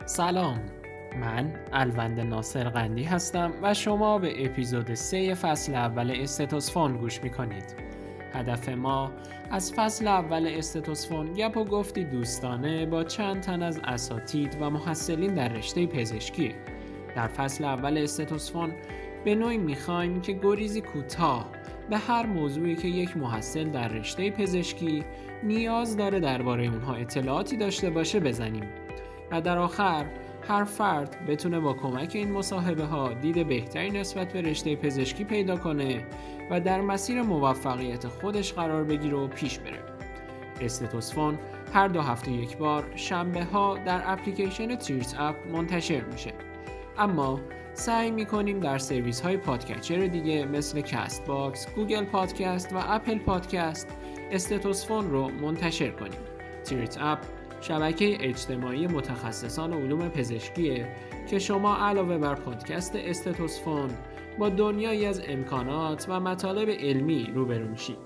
سلام، من الوند ناصر قندی هستم و شما به اپیزود 3 فصل اول استتوسفون گوش میکنید. هدف ما از فصل اول استتوسفون گپ و گفتی دوستانه با چند تن از اساتید و محصلین در رشته پزشکیه. در فصل اول استتوسفون به نوعی میخوایم که گریزی کوتاه به هر موضوعی که یک محصل در رشته پزشکی نیاز داره درباره اونها اطلاعاتی داشته باشه بزنیم و در آخر هر فرد بتونه با کمک این مصاحبه ها دید بهتری نسبت به رشته پزشکی پیدا کنه و در مسیر موفقیت خودش قرار بگیره و پیش بره. استتوسفون هر 2 هفته یک بار شنبه ها در اپلیکیشن تریت اپ منتشر میشه. اما سعی میکنیم در سرویس های پادکچر دیگه مثل کست باکس، گوگل پادکست و اپل پادکست استتوسفون رو منتشر کنیم. تریت اپ شبکه اجتماعی متخصصان علوم پزشکیه که شما علاوه بر پادکست استتوسفون با دنیایی از امکانات و مطالب علمی روبرو میشید.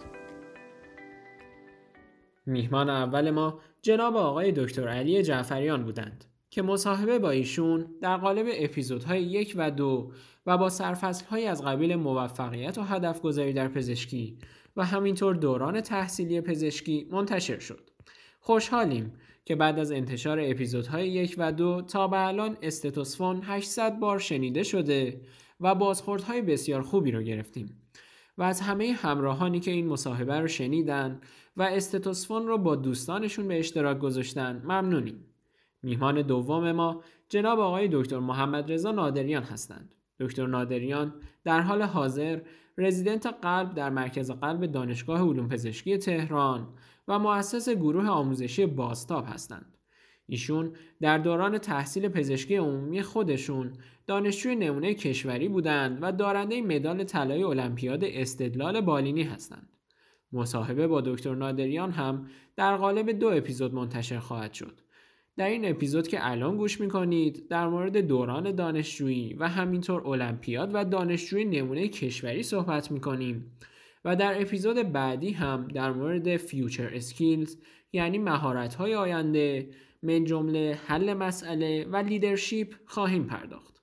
میهمان اول ما جناب آقای دکتر علی جعفریان بودند که مصاحبه با ایشون در قالب اپیزودهای 1 و 2 و با سرفصل‌های از قبیل موفقیت و هدف گذاری در پزشکی و همینطور دوران تحصیلی پزشکی منتشر شد. خوشحالیم که بعد از انتشار اپیزودهای 1 و 2 تا به الان استتوسفون 800 بار شنیده شده و بازخوردهای بسیار خوبی رو گرفتیم و از همه همراهانی که این مصاحبه رو شنیدن و استتوسفون رو با دوستانشون به اشتراک گذاشتن ممنونیم. میهمان دوم ما جناب آقای دکتر محمد رضا نادریان هستند. دکتر نادریان در حال حاضر رزیدنت قلب در مرکز قلب دانشگاه علوم پزشکی تهران و مؤسس گروه آموزشی بازتاب هستند. ایشون در دوران تحصیل پزشکی عمومی خودشون دانشجوی نمونه کشوری بودند و دارنده مدال طلای المپیاد استدلال بالینی هستند. مصاحبه با دکتر نادریان هم در قالب 2 اپیزود منتشر خواهد شد. در این اپیزود که الان گوش میکنید در مورد دوران دانشجویی و همینطور المپیاد و دانشجوی نمونه کشوری صحبت میکنیم و در اپیزود بعدی هم در مورد فیوچر اسکیلز یعنی مهارت‌های آینده من جمله حل مسئله و لیدرشپ خواهیم پرداخت.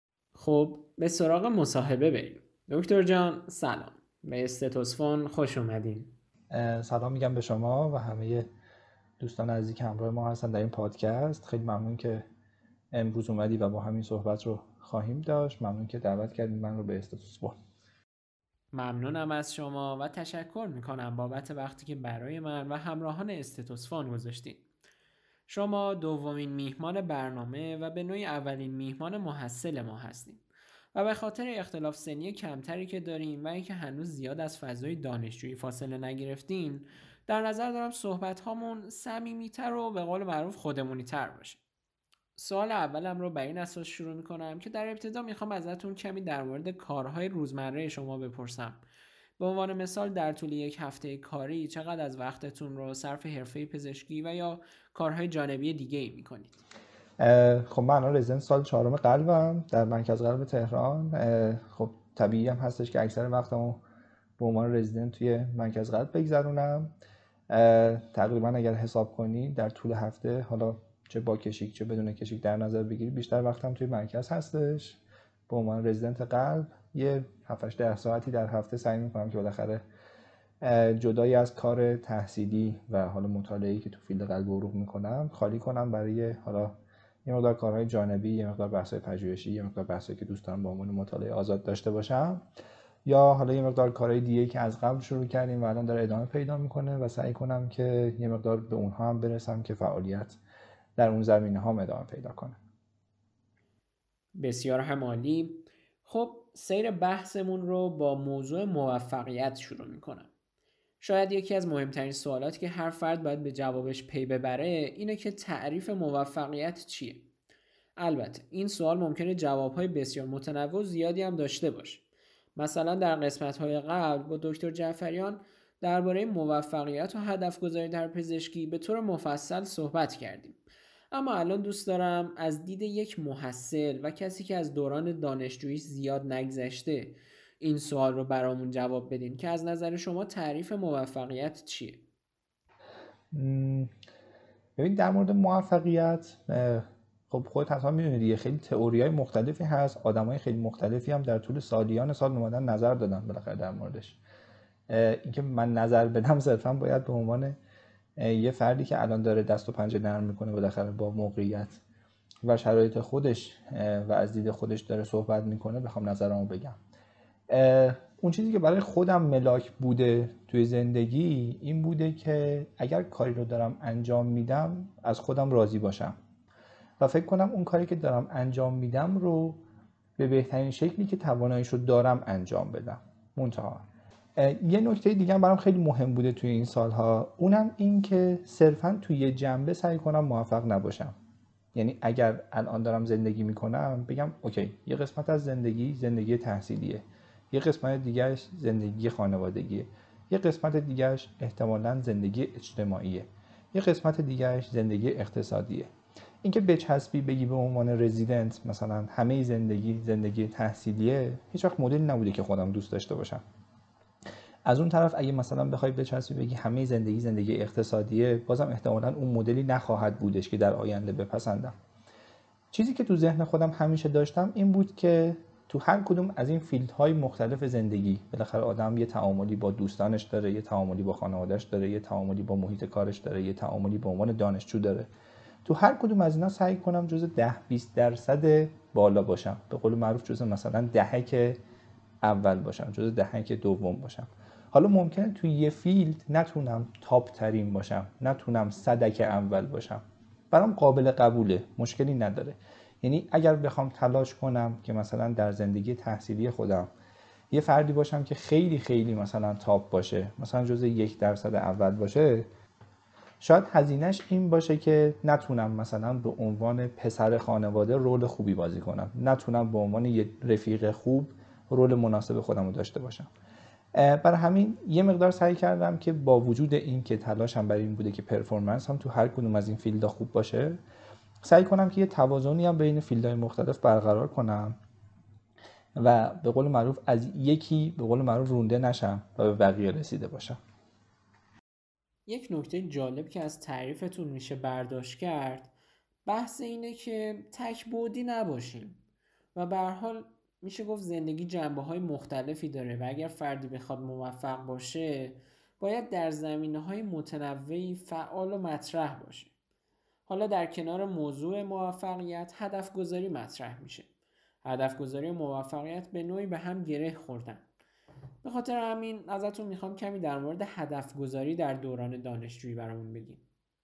خب به سراغ مصاحبه بریم. دکتر جان سلام، به استتوسفون خوش اومدین. سلام میگم به شما و همه دوستان عزیزی که همراه ما هستن در این پادکست. خیلی ممنون که امروز اومدی و با همین صحبت رو خواهیم داشت. ممنون که دعوت کردید من رو به استتوسفون. ممنونم از شما و تشکر میکنم بابت وقتی که برای من و همراهان استتوسفون گذاشتین. شما دومین میهمان برنامه و به نوعی اولین میهمان محصل ما هستیم و به خاطر اختلاف سنی کمتری که داریم و اینکه هنوز زیاد از فضای دانشجویی فاصله نگرفتین در نظر دارم صحبت هامون صمیمیتر و به قول معروف خودمونی تر باشه. سوال اولم رو بر این اساس شروع میکنم که در ابتدا میخوام ازتون کمی در مورد کارهای روزمره شما بپرسم. به عنوان مثال در طول یک هفته کاری چقدر از وقتتون رو صرف حرفه پزشکی و یا کارهای جانبی دیگه ای میکنید؟ خب من الان رزیدنت سال 4 قلبم در مرکز قلب تهران. خب طبیعی هم هستش که اکثر وقتمو به عنوان رزیدنت توی مرکز قلب بگذرونم. تقریبا اگر حساب کنی در طول هفته، حالا چه با کشیک چه بدون کشیک در نظر بگیری، بیشتر وقتم توی مرکز هستش. به عنوان رزیدنت قلب یه 7-10 ساعتی در هفته سعی میکنم که بالاخره جدای از کار تحصیلی و حالا مطالعه‌ای که تو فیلد قلب عروق میکنم خالی کنم برای حالا یه مقدار کارهای جانبی، یه مقدار بحث‌های پژوهشی، یه مقدار بحثایی که دوست دارم با عنوان مطالعه آزاد داشته باشم، یا حالا یه مقدار کارهای دیگه که از قبل شروع کردیم و الان داره ادامه پیدا میکنه و سعی کنم که یه مقدار به اونها هم برسم که فعالیت در اون زمینه ها ادامه پیدا کنه. بسیار هم عالی. خب سیر بحثمون رو با موضوع موفقیت شروع میکنم. شاید یکی از مهمترین سوالاتی که هر فرد باید به جوابش پی ببره اینه که تعریف موفقیت چیه؟ البته این سوال ممکنه جوابهای بسیار متنوع و زیادی هم داشته باشه. مثلا در قسمت‌های قبل با دکتر جعفریان درباره موفقیت و هدف گذاری در پزشکی به طور مفصل صحبت کردیم. اما الان دوست دارم از دید یک محصل و کسی که از دوران دانشجویی زیاد نگذشته این سوال رو برامون جواب بدین که از نظر شما تعریف موفقیت چیه؟ ببین در مورد موفقیت، خب خودت حتما میدونی دیگه، خیلی تئوریای مختلفی هست، آدمای خیلی مختلفی هم در طول سالیان سال اومدن نظر دادن بالاخره در موردش. اینکه من نظر بدم صرفا باید به عنوان یه فردی که الان داره دست و پنجه نرم میکنه بالاخره با موقعیت و شرایط خودش و از دید خودش داره صحبت میکنه بخوام نظرمو بگم. اون چیزی که برای خودم ملاک بوده توی زندگی این بوده که اگر کاری رو دارم انجام میدم از خودم راضی باشم و فکر کنم اون کاری که دارم انجام میدم رو به بهترین شکلی که تواناییش رو دارم انجام بدم. منتها یه نکته دیگه هم برام خیلی مهم بوده توی این سالها، اونم این که صرفاً توی یه جنبه سعی کنم موفق نباشم. یعنی اگر الان دارم زندگی میکنم بگم اوکی، یه قسمت از زندگی تحصیلیه، یه قسمت دیگهش زندگی خانوادگیه، یه قسمت دیگهش احتمالاً زندگی اجتماعیه، یه قسمت دیگهش زندگی اقتصادیه. اینکه بچسبی بگی به عنوان رزیدنت مثلا همه زندگی تحصیلیه، هیچ وقت مدلی نبوده که خودم دوست داشته باشم. از اون طرف اگه مثلا بخوای بچسبی بگی همه زندگی اقتصادیه، بازم احتمالاً اون مدلی نخواهد بودش که در آینده بپسندم. چیزی که تو ذهن خودم همیشه داشتم این بود که تو هر کدوم از این فیلدهای مختلف زندگی بالاخره آدم یه تعاملی با دوستانش داره، یه تعاملی با خانواده‌اش داره، یه تعاملی با محیط کارش داره، یه تعاملی به عنوان دانشجو داره. تو هر کدوم از اینا سعی کنم جزء 10-20% بالا باشم، به قول معروف جزء مثلا دهک اول باشم، جزء دهک دوم باشم. حالا ممکنه توی یه فیلد نتونم تاپ ترین باشم، نتونم صدک اول باشم، برام قابل قبوله، مشکلی نداره. یعنی اگر بخوام تلاش کنم که مثلا در زندگی تحصیلی خودم یه فردی باشم که خیلی خیلی مثلا تاپ باشه، مثلا جزء 1% اول باشه، شاید هزینهش این باشه که نتونم مثلا به عنوان پسر خانواده رول خوبی بازی کنم، نتونم به عنوان یه رفیق خوب رول مناسب خودم رو داشته باشم. برای همین یه مقدار سعی کردم که با وجود این که تلاشم برای این بوده که پرفورمنس هم تو هر کدوم از این فیلدها خوب باشه، سعی کنم که یه توازنی هم بین فیلدهای مختلف برقرار کنم و به قول معروف از یکی به قول معروف رونده نشم و به بقیه رسیده باشم. یک نکته جالب که از تعریفتون میشه برداشت کرد، بحث اینه که تک‌بعدی نباشیم و به هر حال میشه گفت زندگی جنبه‌های مختلفی داره و اگر فردی بخواد موفق باشه باید در زمینه‌های متنوعی فعال و مطرح باشه. حالا در کنار موضوع موفقیت هدف گذاری مطرح میشه. هدف گذاری و موفقیت به نوعی به هم گره خوردن. به خاطر همین ازتون میخوام کمی در مورد هدف گذاری در دوران دانشجویی برامون بگین.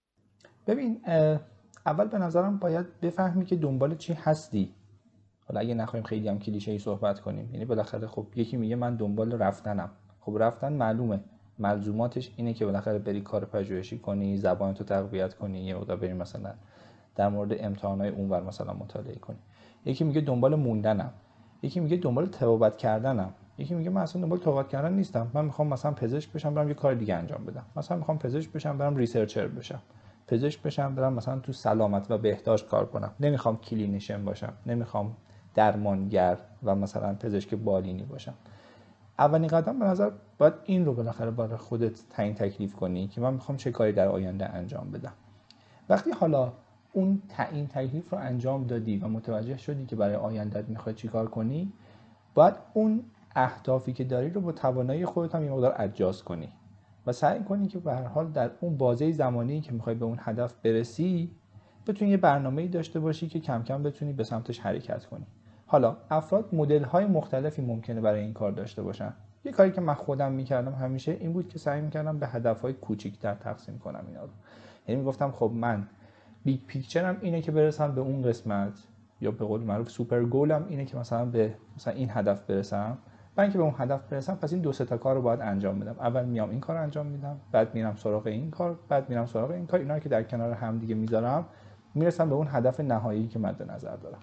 ببین، اول به نظرم باید بفهمی که دنبال چی هستی. حالا اگه نخوایم خیلی هم کلیشه‌ای صحبت کنیم، یعنی بالاخره خب یکی میگه من دنبال رفتنم، خب رفتن معلومه ملزوماتش اینه که بالاخره بری کار پژوهشی کنی، زبانتو تقویت کنی، یه مقدار بری مثلا در مورد امتحانات اونور مثلا مطالعه کنی. یکی میگه دنبال موندنم، یکی میگه دنبال تبابت کردنم، یکی میگه من اصلا دنبال تبابت کردن نیستم، من میخوام مثلا پزشک بشم برم یه کار دیگه انجام بدم، مثلا میخوام پزشک بشم برم ریسرچر بشم، پزشک بشم برم مثلا تو سلامت و بهداشت کار کنم، نمیخوام کلینیشن باشم، نمیخوام درمانگر و مثلا پزشک بالینی باشم. اولین قدم به نظر باید این رو بالاخره برای خودت تعیین تکلیف کنی که من میخوام چه کاری در آینده انجام بدم. وقتی حالا اون تعیین تکلیف رو انجام دادی و متوجه شدی که برای آیندهت میخوای چیکار کنی، باید اون اهدافی که داری رو با توانایی خودت هم یه مقدار ادجاست کنی و سعی کنی که به هر حال در اون بازه زمانی که میخوای به اون هدف برسی بتونی یه برنامه‌ای داشته باشی که کم کم بتونی به سمتش حرکت کنی. حالا افراد مدل‌های مختلفی ممکنه برای این کار داشته باشن. یه کاری که من خودم می‌کردم همیشه این بود که سعی می‌کردم به هدف‌های کوچیک‌تر تقسیم کنم اینا رو. یعنی میگفتم خب من بیگ پیکچرم اینه که برسم به اون قسمت، یا به قول معروف سوپر گولم اینه که مثلا به مثلا این هدف برسم. من اینکه به اون هدف برسم پس این 2-3 تا کار رو باید انجام بدم. اول میام این کار انجام میدم، بعد میرم سراغ این کار، بعد میرم سراغ این کار. اینا رو که در کنار هم دیگه میذارم میرسم به اون هدف نهایی که مد نظر دارم.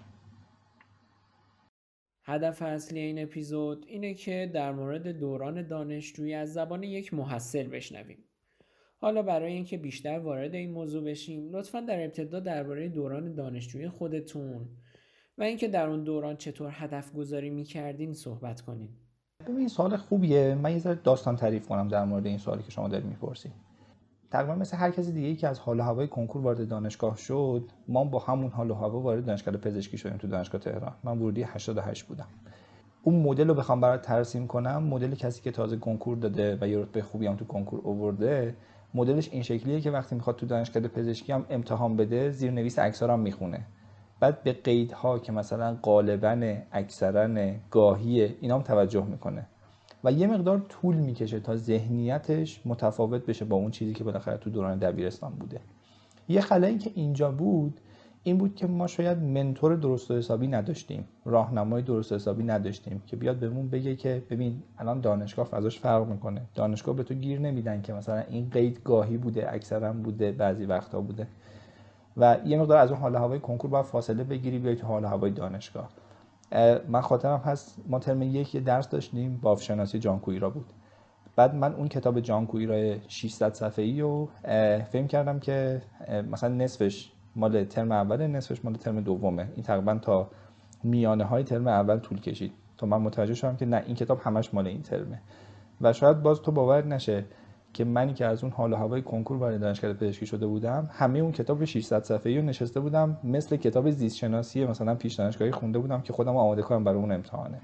هدف اصلی این اپیزود اینه که در مورد دوران دانشجویی از زبان یک محصل بشنویم. حالا برای اینکه بیشتر وارد این موضوع بشیم لطفاً در ابتدا درباره دوران دانشجویی خودتون و اینکه در اون دوران چطور هدف گذاری می‌کردین صحبت کنین. ببین سوال خوبیه. من یه ذره داستان تعریف کنم در مورد این سوالی که شما دارید می‌پرسید. تقریبا مثل هر کسی دیگه‌ای که از حال و هوای کنکور وارد دانشگاه شد، ما با همون حال و هوا وارد دانشگاه پزشکی شدیم تو دانشگاه تهران. من ورودی 88 بودم. اون مدل رو بخوام برات ترسیم کنم، مدل کسی که تازه کنکور داده و یه رتبه خوبی هم تو کنکور آورده، مدلش این شکلیه که وقتی میخواد تو دانشگاه پزشکی هم امتحان بده، زیرنویس عکس‌ها هم میخونه. بعد به قیدها که مثلا غالباً، اکثراً، گاهیه، اینا هم توجه میکنه و یه مقدار طول میکشه تا ذهنیتش متفاوت بشه با اون چیزی که بالاخره تو دوران دبیرستان بوده. یه خلایی که اینجا بود این بود که ما شاید منتور درست و حسابی نداشتیم، راهنمای درست و حسابی نداشتیم که بیاد بهمون بگه که ببین الان دانشگاه فضاش فرق میکنه. دانشگاه به تو گیر نمیدن که مثلا این قید گاهی بوده، اکثرا بوده، بعضی وقتا بوده و یه مقدار از اون حال هوای کنکور باید فاصله بگیری بیای تو حال هوای دانشگاه. من خاطرم هست ما ترم یک یه درس داشتیم، بافشناسی جان کویرا بود. بعد من اون کتاب جان کویرا 600 صفحه‌ای رو فهم کردم که مثلا نصفش مال ترم اول، نصفش مال ترم دومه. این تقریبا تا میانه های ترم اول طول کشید تا من متوجه شدم که نه، این کتاب همش مال این ترمه. و شاید باز تو باور نشه که منی که از اون حال و هوای کنکور وارد دانشگاه پزشکی شده بودم، همه اون کتاب 600 صفحه‌ای رو نشسته بودم مثل کتاب زیست شناسی مثلا پیش دانشگاهی خونده بودم که خودم آماده کنم برای اون امتحانه.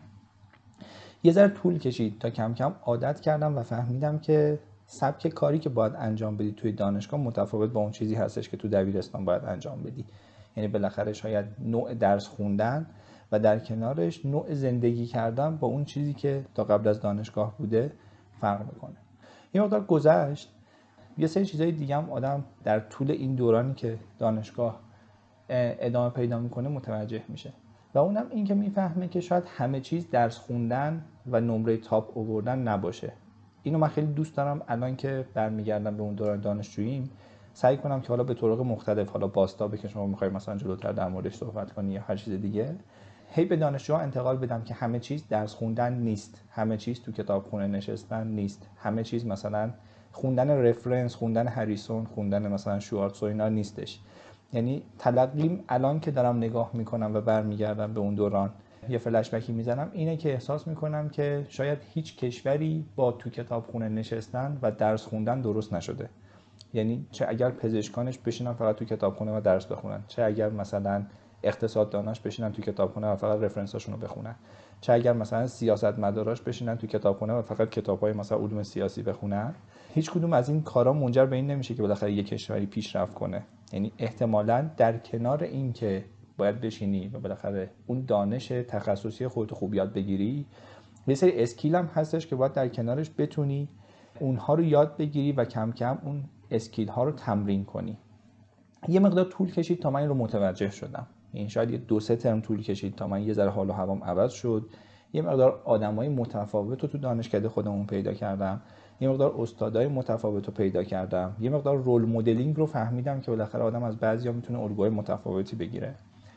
یه ذره طول کشید تا کم کم عادت کردم و فهمیدم که سبک کاری که باید انجام بدی توی دانشگاه متفاوت با اون چیزی هستش که تو دبیرستان باید انجام بدی. یعنی بالاخره شاید نوع درس خوندن و در کنارش نوع زندگی کردن با اون چیزی که تا قبل از دانشگاه بوده فرق میکنه. یه مقدار گذشت، یه سری چیزای دیگه هم آدم در طول این دورانی که دانشگاه ادامه پیدا میکنه متوجه میشه و اونم این که میفهمه که شاید همه چیز درس خوندن و نمره تاپ آوردن نباشه. اینو من خیلی دوست دارم الان که برمیگردم به اون دوران دانشجوییم سعی کنم که حالا به طرق مختلف، حالا باستابه که شما میخواید مثلا جلوتر در موردش صحبت کنی یا هر چیز دیگه، هی به دانشجوها انتقال بدم که همه چیز درس خوندن نیست، همه چیز تو کتابخونه نشستن نیست، همه چیز مثلا خوندن رفرنس، خوندن هریسون، خوندن مثلا شوارتز و اینا نیستش. یعنی تلقیم الان که دارم نگاه میکنم و برمیگردم به اون دوران یه فلش بکی میزنم اینه که احساس میکنم که شاید هیچ کشوری با تو کتابخونه نشستن و درس خوندن درست نشده. یعنی چه اگر پزشکانش بشینن فقط تو کتابخونه و درس بخونن، چه اگر مثلا اقتصادداناش بشینن تو کتابخونه و فقط رفرنساشون رو بخونن، چه اگر مثلا سیاستمداراش بشینن تو کتابخونه و فقط کتاب‌های مثلا علوم سیاسی بخونن. هیچ کدوم از این کارا منجر به این نمیشه که بالاخره یک کشوری پیشرفت کنه. یعنی احتمالاً در کنار این که باید بشینی و بالاخره اون دانش تخصصی خودت خوب یاد بگیری، یه سری اسکیل هم هستش که باید در کنارش بتونی اونها رو یاد بگیری و کم کم اون اسکیل ها رو تمرین کنی. یه مقدار طول کشید تا من این رو متوجه شدم. این شاید یه 2-3 ترم طول کشید تا من یه ذره حال و هوام عوض شد. یه مقدار آدمای متفاوت رو تو دانشکده خودمون پیدا کردم. یه مقدار استادای متفاوت رو پیدا کردم. یه مقدار رول مدلینگ رو فهمیدم که بالاخره آدم از بعضیا میتونه الگوهای متفاوتی بگیره.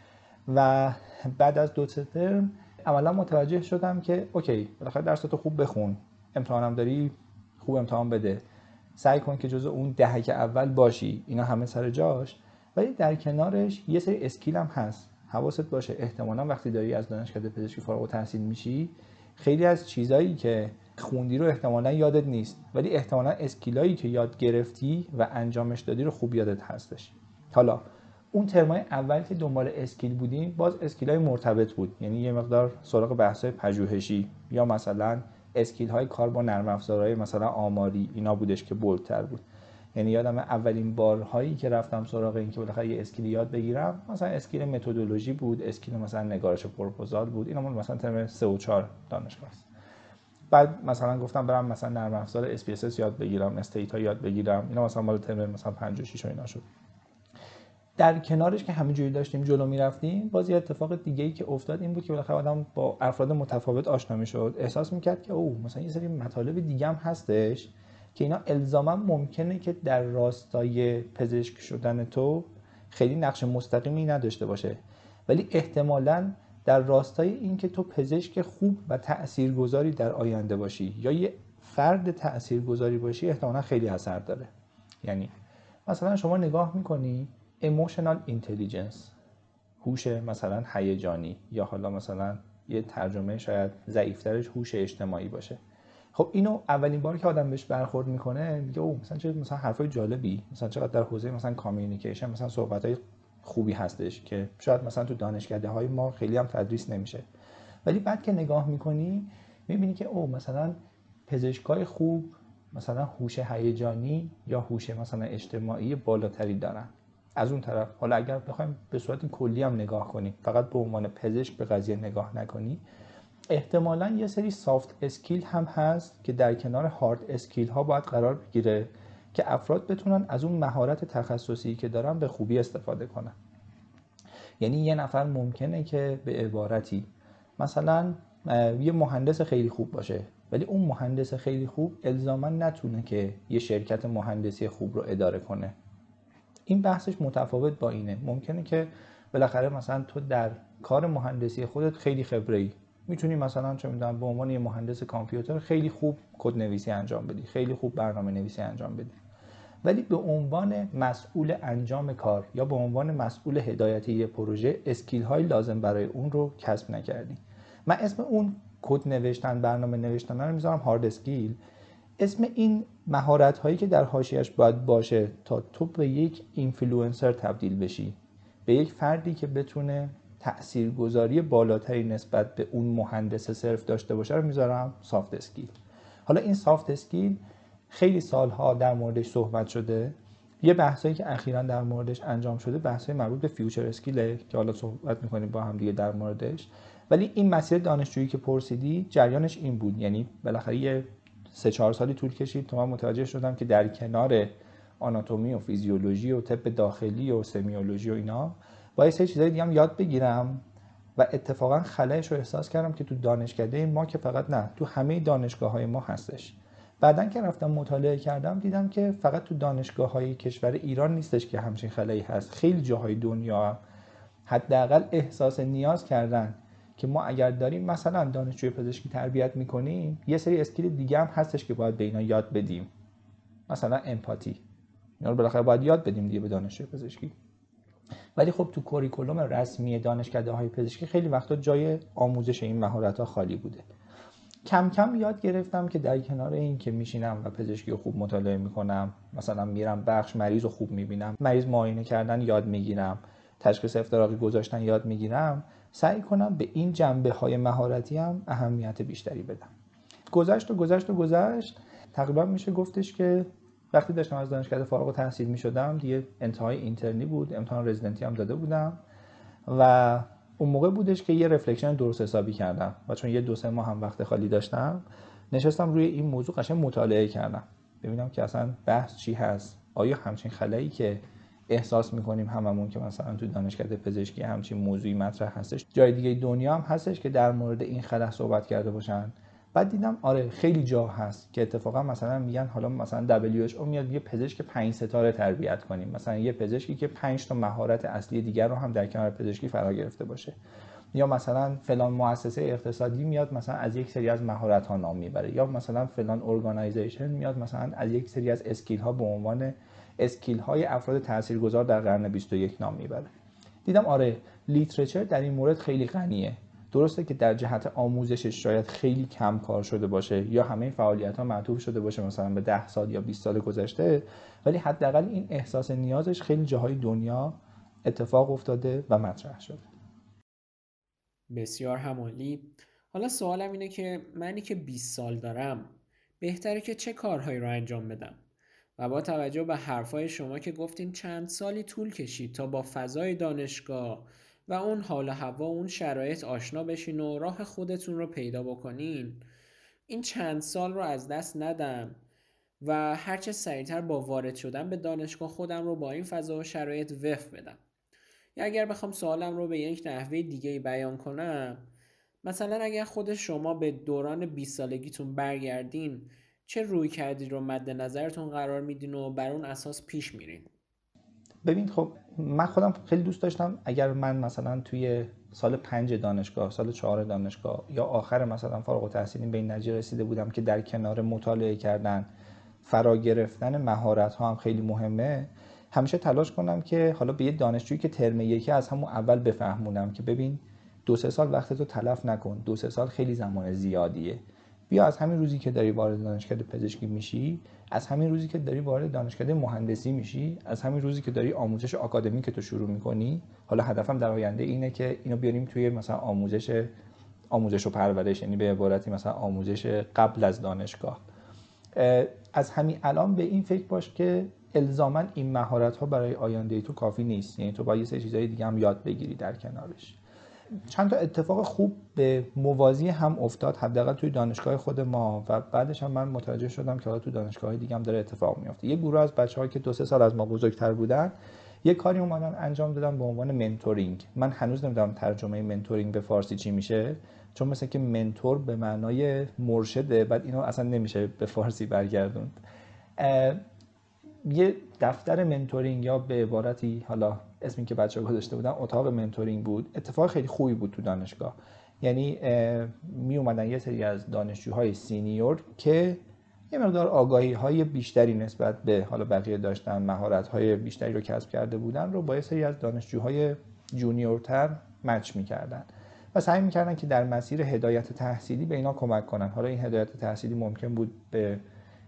و بعد از 2-3 ترم عملا متوجه شدم که اوکی، بالاخره درستو خوب بخون، امتحانم داری خوب امتحان بده، سعی کن که جزو اون 10 اول باشی، اینا همه سر جاش. ولی در کنارش یه سری اسکیل هم هست. حواست باشه احتمالاً وقتی داری از دانشکده پزشکی فارغ التحصیل میشی خیلی از چیزایی که خوندی رو احتمالاً یادت نیست، ولی احتمالاً اسکیلایی که یاد گرفتی و انجامش دادی رو خوب یادت هستش. حالا اون ترمای اول که دنبال اسکیل بودیم باز اسکیلای مرتبط بود، یعنی یه مقدار سراغ بحث‌های پژوهشی یا مثلا اسکیل های کار با نرم افزارهای مثلا آماری اینا بودش که بولتر بود. یعنی یادم اولین بارهایی که رفتم سراغ این که بالاخره یه اسکیل یاد بگیرم مثلا اسکیل متدولوژی بود، اسکیل مثلا نگارش پروپوزال بود، اینا مثلا ترم 3 و 4 دانشگاه است. بعد مثلا گفتم برم مثلا نرم افزار SPSS یاد بگیرم، استیتا یاد بگیرم، اینا مثلا مال ترم مثلا 5 و 6 و اینا شد. در کنارش که همینجوری داشتیم جلو میرفتیم باز یه اتفاق دیگه‌ای که افتاد این بود که بالاخره آدم با افراد متفاوت آشنا میشد، احساس میکرد که مثلا یه سری مطالب دیگه هم هستش که اینا الزاما ممکنه که در راستای پزشک شدن تو خیلی نقش مستقیمی نداشته باشه، ولی احتمالاً در راستای این که تو پزشک خوب و تاثیرگذاری در آینده باشی یا یه فرد تاثیرگذاری باشی احتمالاً خیلی اثر داره. یعنی مثلا شما نگاه میکنی emotional intelligence، هوش مثلا هیجانی، یا حالا مثلا یه ترجمه شاید ضعیفترش هوش اجتماعی باشه. خب اینو اولین بار که آدم بهش برخورد میکنه میگه او مثلا چه مثلا حرفای جالبی، مثلا چقدر در حوزه مثلا کامیونیکیشن مثلا صحبتای خوبی هستش که شاید مثلا تو دانشکده‌های ما خیلی هم تدریس نمیشه. ولی بعد که نگاه میکنی میبینی که او مثلا پزشکای خوب مثلا هوش هیجانی یا هوش مثلا اجتماعی بالاتری دارن. از اون طرف حالا اگر بخوایم به صورت کلی هم نگاه کنیم، فقط به عنوان پزشک به قضیه نگاه نکنی، احتمالاً یه سری سافت اسکیل هم هست که در کنار هارد اسکیل ها باید قرار بگیره که افراد بتونن از اون مهارت تخصصی که دارن به خوبی استفاده کنن. یعنی یه نفر ممکنه که به عبارتی مثلا یه مهندس خیلی خوب باشه، ولی اون مهندس خیلی خوب الزاما نتونه که یه شرکت مهندسی خوب رو اداره کنه. این بحثش متفاوت با اینه. ممکنه که بالاخره مثلا تو در کار مهندسی خودت خیلی خبره‌ای، میتونی مثلا چه میدونم به عنوان یه مهندس کامپیوتر خیلی خوب کد نویسی انجام بدی، خیلی خوب برنامه نویسی انجام بدی، ولی به عنوان مسئول انجام کار یا به عنوان مسئول هدایت یه پروژه اسکیل های لازم برای اون رو کسب نکردی. من اسم اون کد نوشتن، برنامه نوشتن رو میذارم هارد اسکیل. اسم این مهارت هایی که در حاشیه‌اش باید باشه تا تو به یک اینفلوئنسر تبدیل بشی، به یک فردی که بتونه تاثیرگذاری بالاتری نسبت به اون مهندس صرف داشته باشه رو میذارم سافت اسکیل. حالا این سافت اسکیل خیلی سالها در موردش صحبت شده. یه بحثایی که اخیراً در موردش انجام شده بحثای مربوط به فیوچر اسکیله که حالا صحبت می‌کنیم با هم دیگه در موردش. ولی این مسیر دانشجویی که پرسیدی جریانش این بود، یعنی بالاخره یه 3-4 سالی طول کشید تا من متوجه شدم که در کنار آناتومی و فیزیولوژی و طب داخلی و سمیولوژی و اینا باید سه چیزای دیگه هم یاد بگیرم و اتفاقا خلأش رو احساس کردم که تو دانشکده ما که فقط نه، تو همه دانشگاه‌های ما هستش. بعدن که رفتم مطالعه کردم دیدم که فقط تو دانشگاه‌های کشور ایران نیستش که همچین خلایی هست. خیلی جاهای دنیا حداقل احساس نیاز کردن که ما اگر داریم مثلا دانشجوی پزشکی تربیت میکنیم یه سری اسکیل دیگه هم هستش که باید به اینا یاد بدیم، مثلا امپاتی، اینا رو بالاخره باید یاد بدیم دیگه به دانشجوی پزشکی. ولی خب تو کوریکولوم رسمی دانشکده‌های پزشکی خیلی وقتا جای آموزش این مهارت‌ها خالی بوده. کم کم یاد گرفتم که در کنار این که میشینم و پزشکی رو خوب مطالعه میکنم، مثلا میرم بخش مریض رو خوب میبینم، مریض معاینه کردن یاد میگیرم، تشخیص افتراقی گذاشتن یاد میگیرم، سعی کنم به این جنبه‌های مهارتی هم اهمیت بیشتری بدم. گذشت تقریبا میشه گفتش که وقتی داشتم از دانشکده فارغ التحصیل میشدم دیگه انتهای اینترنی بود، امتحان رزیدنتی هم داده بودم و اون موقع بودش که یه رفلکشن درست حسابی کردم و چون یه 2-3 ماه هم وقت خالی داشتم نشستم روی این موضوع قشنگ مطالعه کردم ببینم که اصلا بحث چی هست. آیا همچین خلایی که احساس میکنیم هممون که مثلا تو دانشکده پزشکی همچین موضوعی مطرح هستش جای دیگه دنیا هم هستش که در مورد این خلا صحبت کرده باشن؟ بعد دیدم آره خیلی جا هست که اتفاقا مثلا میگن حالا مثلا WHO میاد یه پزشک 5 ستاره تربیت کنیم، مثلا یه پزشکی که 5 تا مهارت اصلی دیگر رو هم در کنار پزشکی فرا گرفته باشه، یا مثلا فلان مؤسسه اقتصادی میاد مثلا از یک سری از مهارت ها نام میبره، یا مثلا فلان ارگانایزیشن میاد مثلا از یک سری از اسکیل ها به عنوان اسکیل های افراد تاثیرگذار در قرن 21 نام میبره. دیدم آره لیترچر در این مورد خیلی غنیه. درسته که در جهت آموزشش شاید خیلی کم کار شده باشه یا همه فعالیت‌ها معطوف شده باشه مثلا به 10 سال یا 20 سال گذشته، ولی حداقل این احساس نیازش خیلی جاهای دنیا اتفاق افتاده و مطرح شده. بسیار همالی. حالا سوالم اینه که منی که 20 سال دارم بهتره که چه کارهایی رو انجام بدم؟ و با توجه به حرفای شما که گفتین چند سالی طول کشید تا با فضای دانشگاه و اون حال و هوا و اون شرایط آشنا بشین و راه خودتون رو پیدا بکنین، این چند سال رو از دست ندم و هرچه سریعتر با وارد شدن به دانشگاه خودم رو با این فضا و شرایط وفق بدم. یا اگر بخوام سوالم رو به یک نحوه دیگه بیان کنم، مثلا اگر خود شما به دوران 20 سالگیتون برگردین چه رویکردی رو مد نظرتون قرار میدین و بر اون اساس پیش میرین؟ ببین خب من خودم خیلی دوست داشتم اگر من مثلا توی سال 5 دانشگاه، سال 4 دانشگاه یا آخر مثلا فارغ التحصیلی به این نتیجه رسیده بودم که در کنار مطالعه کردن فرا گرفتن مهارت ها هم خیلی مهمه، همیشه تلاش کنم که حالا به یه دانشجویی که ترم یکی از همون اول بفهمونم که ببین 2-3 سال وقتتو تلف نکن، 2-3 سال خیلی زمان زیادیه، بیا از همین روزی که داری وارد دانشکده پزشکی میشی، از همین روزی که داری وارد دانشکده مهندسی میشی، از همین روزی که داری آموزش آکادمیک تو شروع میکنی. حالا هدفم در آینده اینه که اینو بیاریم توی مثلا آموزش و پرورش، یعنی به عبارتی مثلا آموزش قبل از دانشگاه. از همین الان به این فکر باش که الزاما این مهارت‌ها برای آینده تو کافی نیست، یعنی تو باید یه سری چیزای دیگه هم یاد بگیری در کنارش. چند تا اتفاق خوب به موازی هم افتاد، حداقل توی دانشگاه خود ما، و بعدش هم من متوجه شدم که حالا تو دانشگاه‌های دیگه هم داره اتفاق میفته. یه گروه از بچه‌ها که 2-3 سال از ما بزرگتر بودن یه کاری اومدن انجام دادن به عنوان منتورینگ. من هنوز نمیدونم ترجمه منتورینگ به فارسی چی میشه، چون مثلا که منتور به معنای مرشده، بعد اینو اصلا نمیشه به فارسی برگردوند. یه دفتر منتورینگ، یا به عبارتی حالا اسمی که بچه‌ها گذاشته بودن اتاق منتورینگ بود. اتفاق خیلی خوبی بود تو دانشگاه. یعنی می اومدن یه سری از دانشجوهای سینیور که یه مقدار آگاهی‌های بیشتری نسبت به حالا بقیه داشتن، مهارت‌های بیشتری رو کسب کرده بودن، رو با یه سری از دانشجوهای جونیورتر مچ می‌کردن و سعی می‌کردن که در مسیر هدایت تحصیلی به اینا کمک کنن. حالا این هدایت تحصیلی ممکن بود به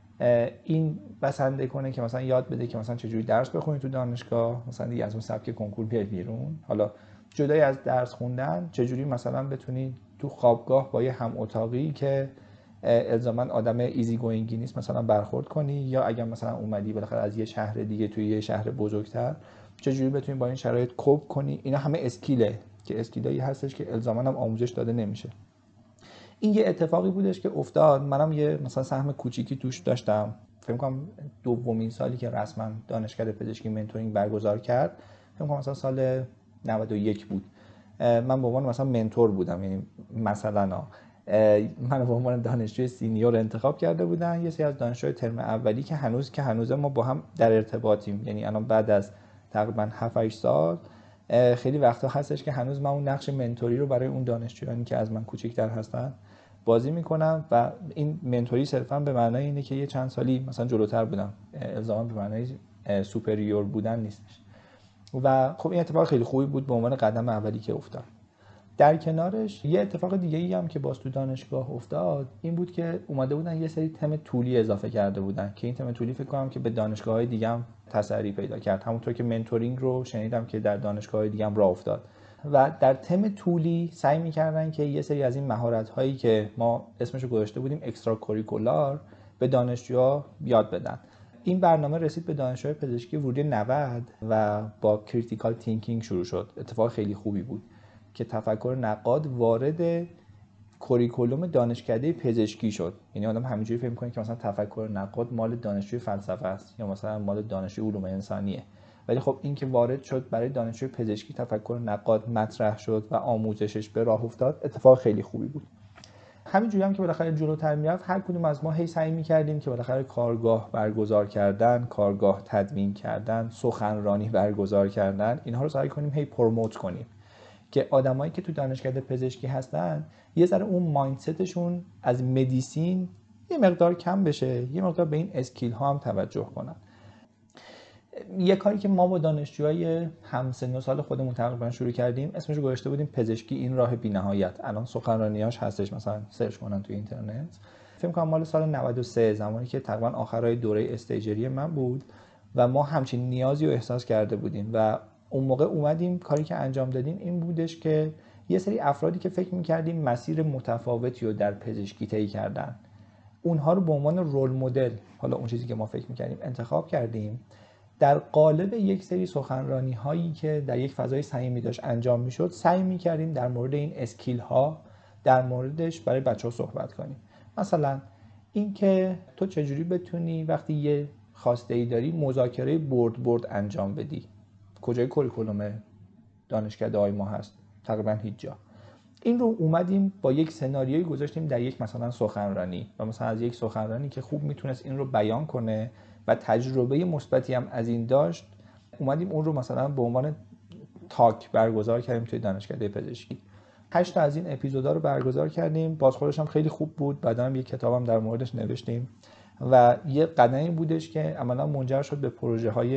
این بسنده کنه که مثلا یاد بده که مثلا چجوری درس بخونی تو دانشگاه، مثلا دیگه از اون سبک کنکور بیای بیرون. حالا جدای از درس خوندن چجوری مثلا بتونی تو خوابگاه با یه هم اتاقی که الزاما آدم ایزی گوینگی نیست مثلا برخورد کنی، یا اگر مثلا اومدی بالاخره از یه شهر دیگه توی یه شهر بزرگتر چجوری بتونی با این شرایط کوپ کنی. اینا همه اسکیله که اسکیلایی هستش که الزاما هم آموزش داده نمیشه. این یه اتفاقی بودش که افتاد. منم یه مثلا سهم کوچیکی توش داشتم. فکر کنم دومین سالی که رسما دانشکده پزشکی منتورینگ برگزار کرد، فکر کنم مثلا سال 91 بود. من به عنوان مثلا منتور بودم، یعنی مثلا من به عنوان دانشجوی سینیور انتخاب کرده بودن یه سری از دانشجوی ترم اولی که هنوز ما با هم در ارتباطیم. یعنی الان بعد از تقریبا 7-8 سال خیلی وقتا هستش که هنوز من اون نقش منتوری رو برای اون دانشجویانی که از من کوچکتر هستن بازی میکنم. و این منتوری صرفا به معنای اینه که یه چند سالی مثلا جلوتر بودم، الزاما به معنای سوپریور بودن نیستش. و خب این اتفاق خیلی خوبی بود به عنوان قدم اولی که افتاد. در کنارش یه اتفاق دیگه ای هم که باز تو دانشگاه افتاد این بود که اومده بودن یه سری تم طولی اضافه کرده بودن که این تم طولی فکر کنم که به دانشگاه‌های دیگه هم تسری پیدا کرد، همونطور که منتورینگ رو شنیدم که در دانشگاه‌های دیگه هم راه افتاد. و در تم طولی سعی می‌کردن که یه سری از این مهارت‌هایی که ما اسمش رو گذاشته بودیم اکسترا کوریکولار به دانشجوها یاد بدن. این برنامه رسید به دانشجوی پزشکی ورودی 90 و با کریتیکال تینکینگ شروع شد. اتفاق خیلی خوبی بود که تفکر نقاد وارد کوریکولوم دانشکده پزشکی شد. یعنی آدم همینجوری فکر می‌کنه که مثلا تفکر نقاد مال دانشجوی فلسفه است یا مثلا مال دانشجوی علوم انسانیه، ولی خب این که وارد شد برای دانشجوی پزشکی تفکر نقاد مطرح شد و آموزشش به راه افتاد، اتفاق خیلی خوبی بود. همینجوری هم که بالاخره جلوتر میرفت هر کدوم از ما هی سعی می‌کردیم که بالاخره کارگاه برگزار کردن، کارگاه تدوین کردن، سخنرانی برگزار کردن، اینها رو سعی کنیم هی پروموت کنیم که آدمایی که تو دانشکده پزشکی هستن یه ذره اون مایندستشون از مدیسین یه مقدار کم بشه، یه مقدار به این اسکیل ها هم توجه کنن. یه کاری که ما با دانشجوهای همسن و سال خودمون تقریبا شروع کردیم اسمش رو گذاشته بودیم پزشکی این راه بی‌نهایت. الان سخنرانیاش هستش، مثلا سرچ کنن تو اینترنت. فکر کنم مال سال 93 زمانی که تقریبا آخرای دوره استیجری من بود و ما همچین نیازی رو احساس کرده بودیم و اون موقع اومدیم کاری که انجام دادیم این بودش که یه سری افرادی که فکر می‌کردیم مسیر متفاوتی رو در پزشکی طی کردن، اونها رو به عنوان رول مدل، حالا اون چیزی که ما فکر می‌کردیم، انتخاب کردیم. در قالب یک سری سخنرانی هایی که در یک فضای صمیمی داشت انجام میشد سعی می‌کردیم در مورد این اسکیل ها در موردش برای بچه‌ها صحبت کنیم. مثلا اینکه تو چجوری بتونی وقتی یه خواسته‌ای داری مذاکره برد انجام بدی. کجای کوریکولوم دانشکده‌های ما هست؟ تقریبا هیچ جا. این رو اومدیم با یک سناریویی گذاشتیم در یک مثلا سخنرانی و مثلا از یک سخنرانی که خوب میتونست این رو بیان کنه و تجربه مثبتی هم از این داشت اومدیم اون رو مثلا به عنوان تاک برگزار کردیم توی دانشکده پزشکی. 8 تا از این اپیزودا رو برگزار کردیم، بازخوردش هم خیلی خوب بود. بعدا هم یک کتابم در موردش نوشتیم و یه قدمی بودش که عملا منجر شد به پروژه‌های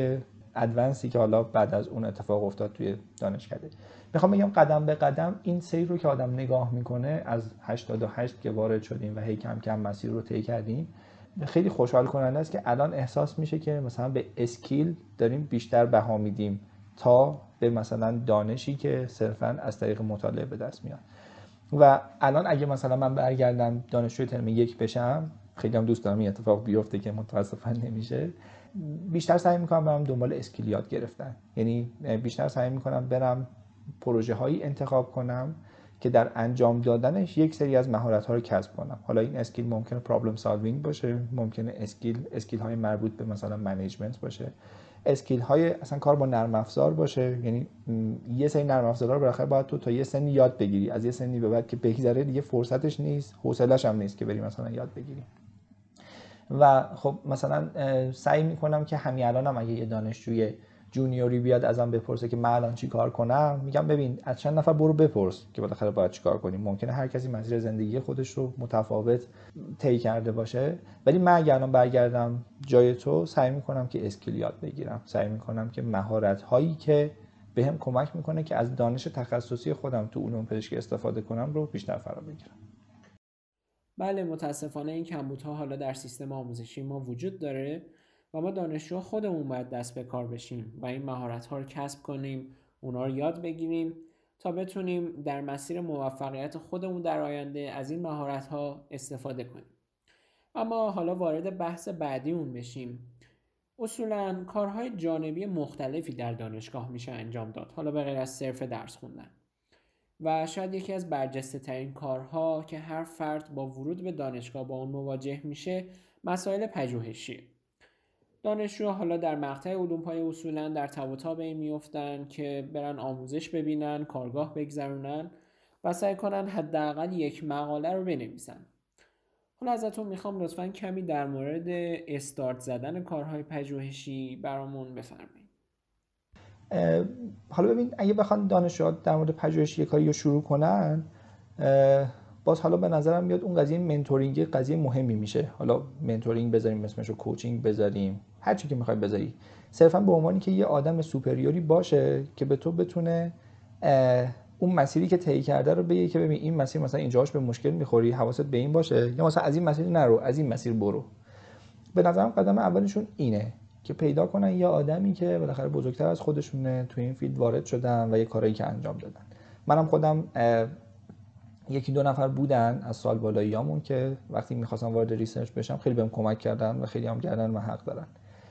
ادوانسی که حالا بعد از اون اتفاق افتاد توی دانشکده. میخوام بگم قدم به قدم این سیر رو که آدم نگاه میکنه از 88 که وارد شدیم و هی کم کم مسیر رو طی کردیم، خیلی خوشحال کننده است که الان احساس میشه که مثلا به اسکیل داریم بیشتر بها میدیم تا به مثلا دانشی که صرفاً از طریق مطالعه به دست میاد. و الان اگه مثلا من برگردم دانشجوی ترم 1 بشم، خیلی هم دوست دارم این اتفاق بیفته که متاسفانه نمیشه، بیشتر سعی میکنم برم دنبال اسکیل یاد گرفتن. یعنی بیشتر سعی میکنم برم پروژه هایی انتخاب کنم که در انجام دادنش یک سری از مهارت ها رو کسب کنم. حالا این اسکیل ممکنه پرابلم سالوینگ باشه، ممکنه اسکیل های مربوط به مثلا منیجمنت باشه، اسکیل های اصلا کار با نرم افزار باشه. یعنی یه سری نرم افزارا رو بالاخره باید تو تا یه سنی یاد بگیری، از یه سنی به بعد که بگذره دیگه فرصتش نیست، حوصله‌اش هم نیست که بری مثلا یاد بگیری. و خب مثلا سعی میکنم که همین الانم اگه یه دانشجوی جونیوری بیاد ازم بپرسه که من الان چی کار کنم، میگم ببین از چند نفر برو بپرس که بالاخره باید چی کار کنیم. ممکنه هر کسی مسیر زندگی خودش رو متفاوت طی کرده باشه، ولی من اگه الان برگردم جای تو سعی میکنم که اسکیل یاد بگیرم، سعی میکنم که مهارت هایی که بهم کمک میکنه که از دانش تخصصی خودم تو علوم پزشکی استفاده کنم رو بیشتر فرا بگیرم. بله، متاسفانه این کمبودها حالا در سیستم آموزشی ما وجود داره و ما دانشجو خودمون باید دست به کار بشیم و این مهارت‌ها رو کسب کنیم، اونا رو یاد بگیریم تا بتونیم در مسیر موفقیت خودمون در آینده از این مهارت‌ها استفاده کنیم. اما حالا وارد بحث بعدیمون بشیم. اصولاً کارهای جانبی مختلفی در دانشگاه میشه انجام داد، حالا به غیر از صرف درس خوندن. و شاید یکی از برجسته ترین کارها که هر فرد با ورود به دانشگاه با اون مواجه میشه مسائل پژوهشی. دانشجوها حالا در مقطع علوم پایه اصولا در تاب و تاب این میفتن که برن آموزش ببینن، کارگاه بگذرونن و سعی کنن حداقل یک مقاله رو بنویسن. حالا ازتون میخوام لطفاً کمی در مورد استارت زدن کارهای پژوهشی برامون بفرمایید. حالا ببین اگه بخوان دانشجوها در مورد پژوهش یه کاری رو شروع کنن، باز حالا به نظرم میاد اون قضیه منتورینگ قضیه مهمی میشه. حالا منتورینگ بذاریم اسمشو، کوچینگ بذاریم، هر چی که میخوای بذاری، صرفا به عنوانی که یه آدم سوپریوری باشه که به تو بتونه اون مسیری که طی کرده رو بگه که ببین این مسیر مثلا اینجاش به مشکل میخوری، حواست به این باشه، یا مثلا از این مسیر نرو، از این مسیر برو. به نظرم قدم اولشون اینه که پیدا کنن یه آدمی که بالاخره بزرگتر از خودشونه، تو این فیلد وارد شدن و یه کارایی که انجام دادن. منم خودم یکی دو نفر بودن از سال بالاییامون که وقتی می‌خواستم وارد ریسرچ بشم خیلی بهم کمک کردن و خیلی هم کردن و حق دارن.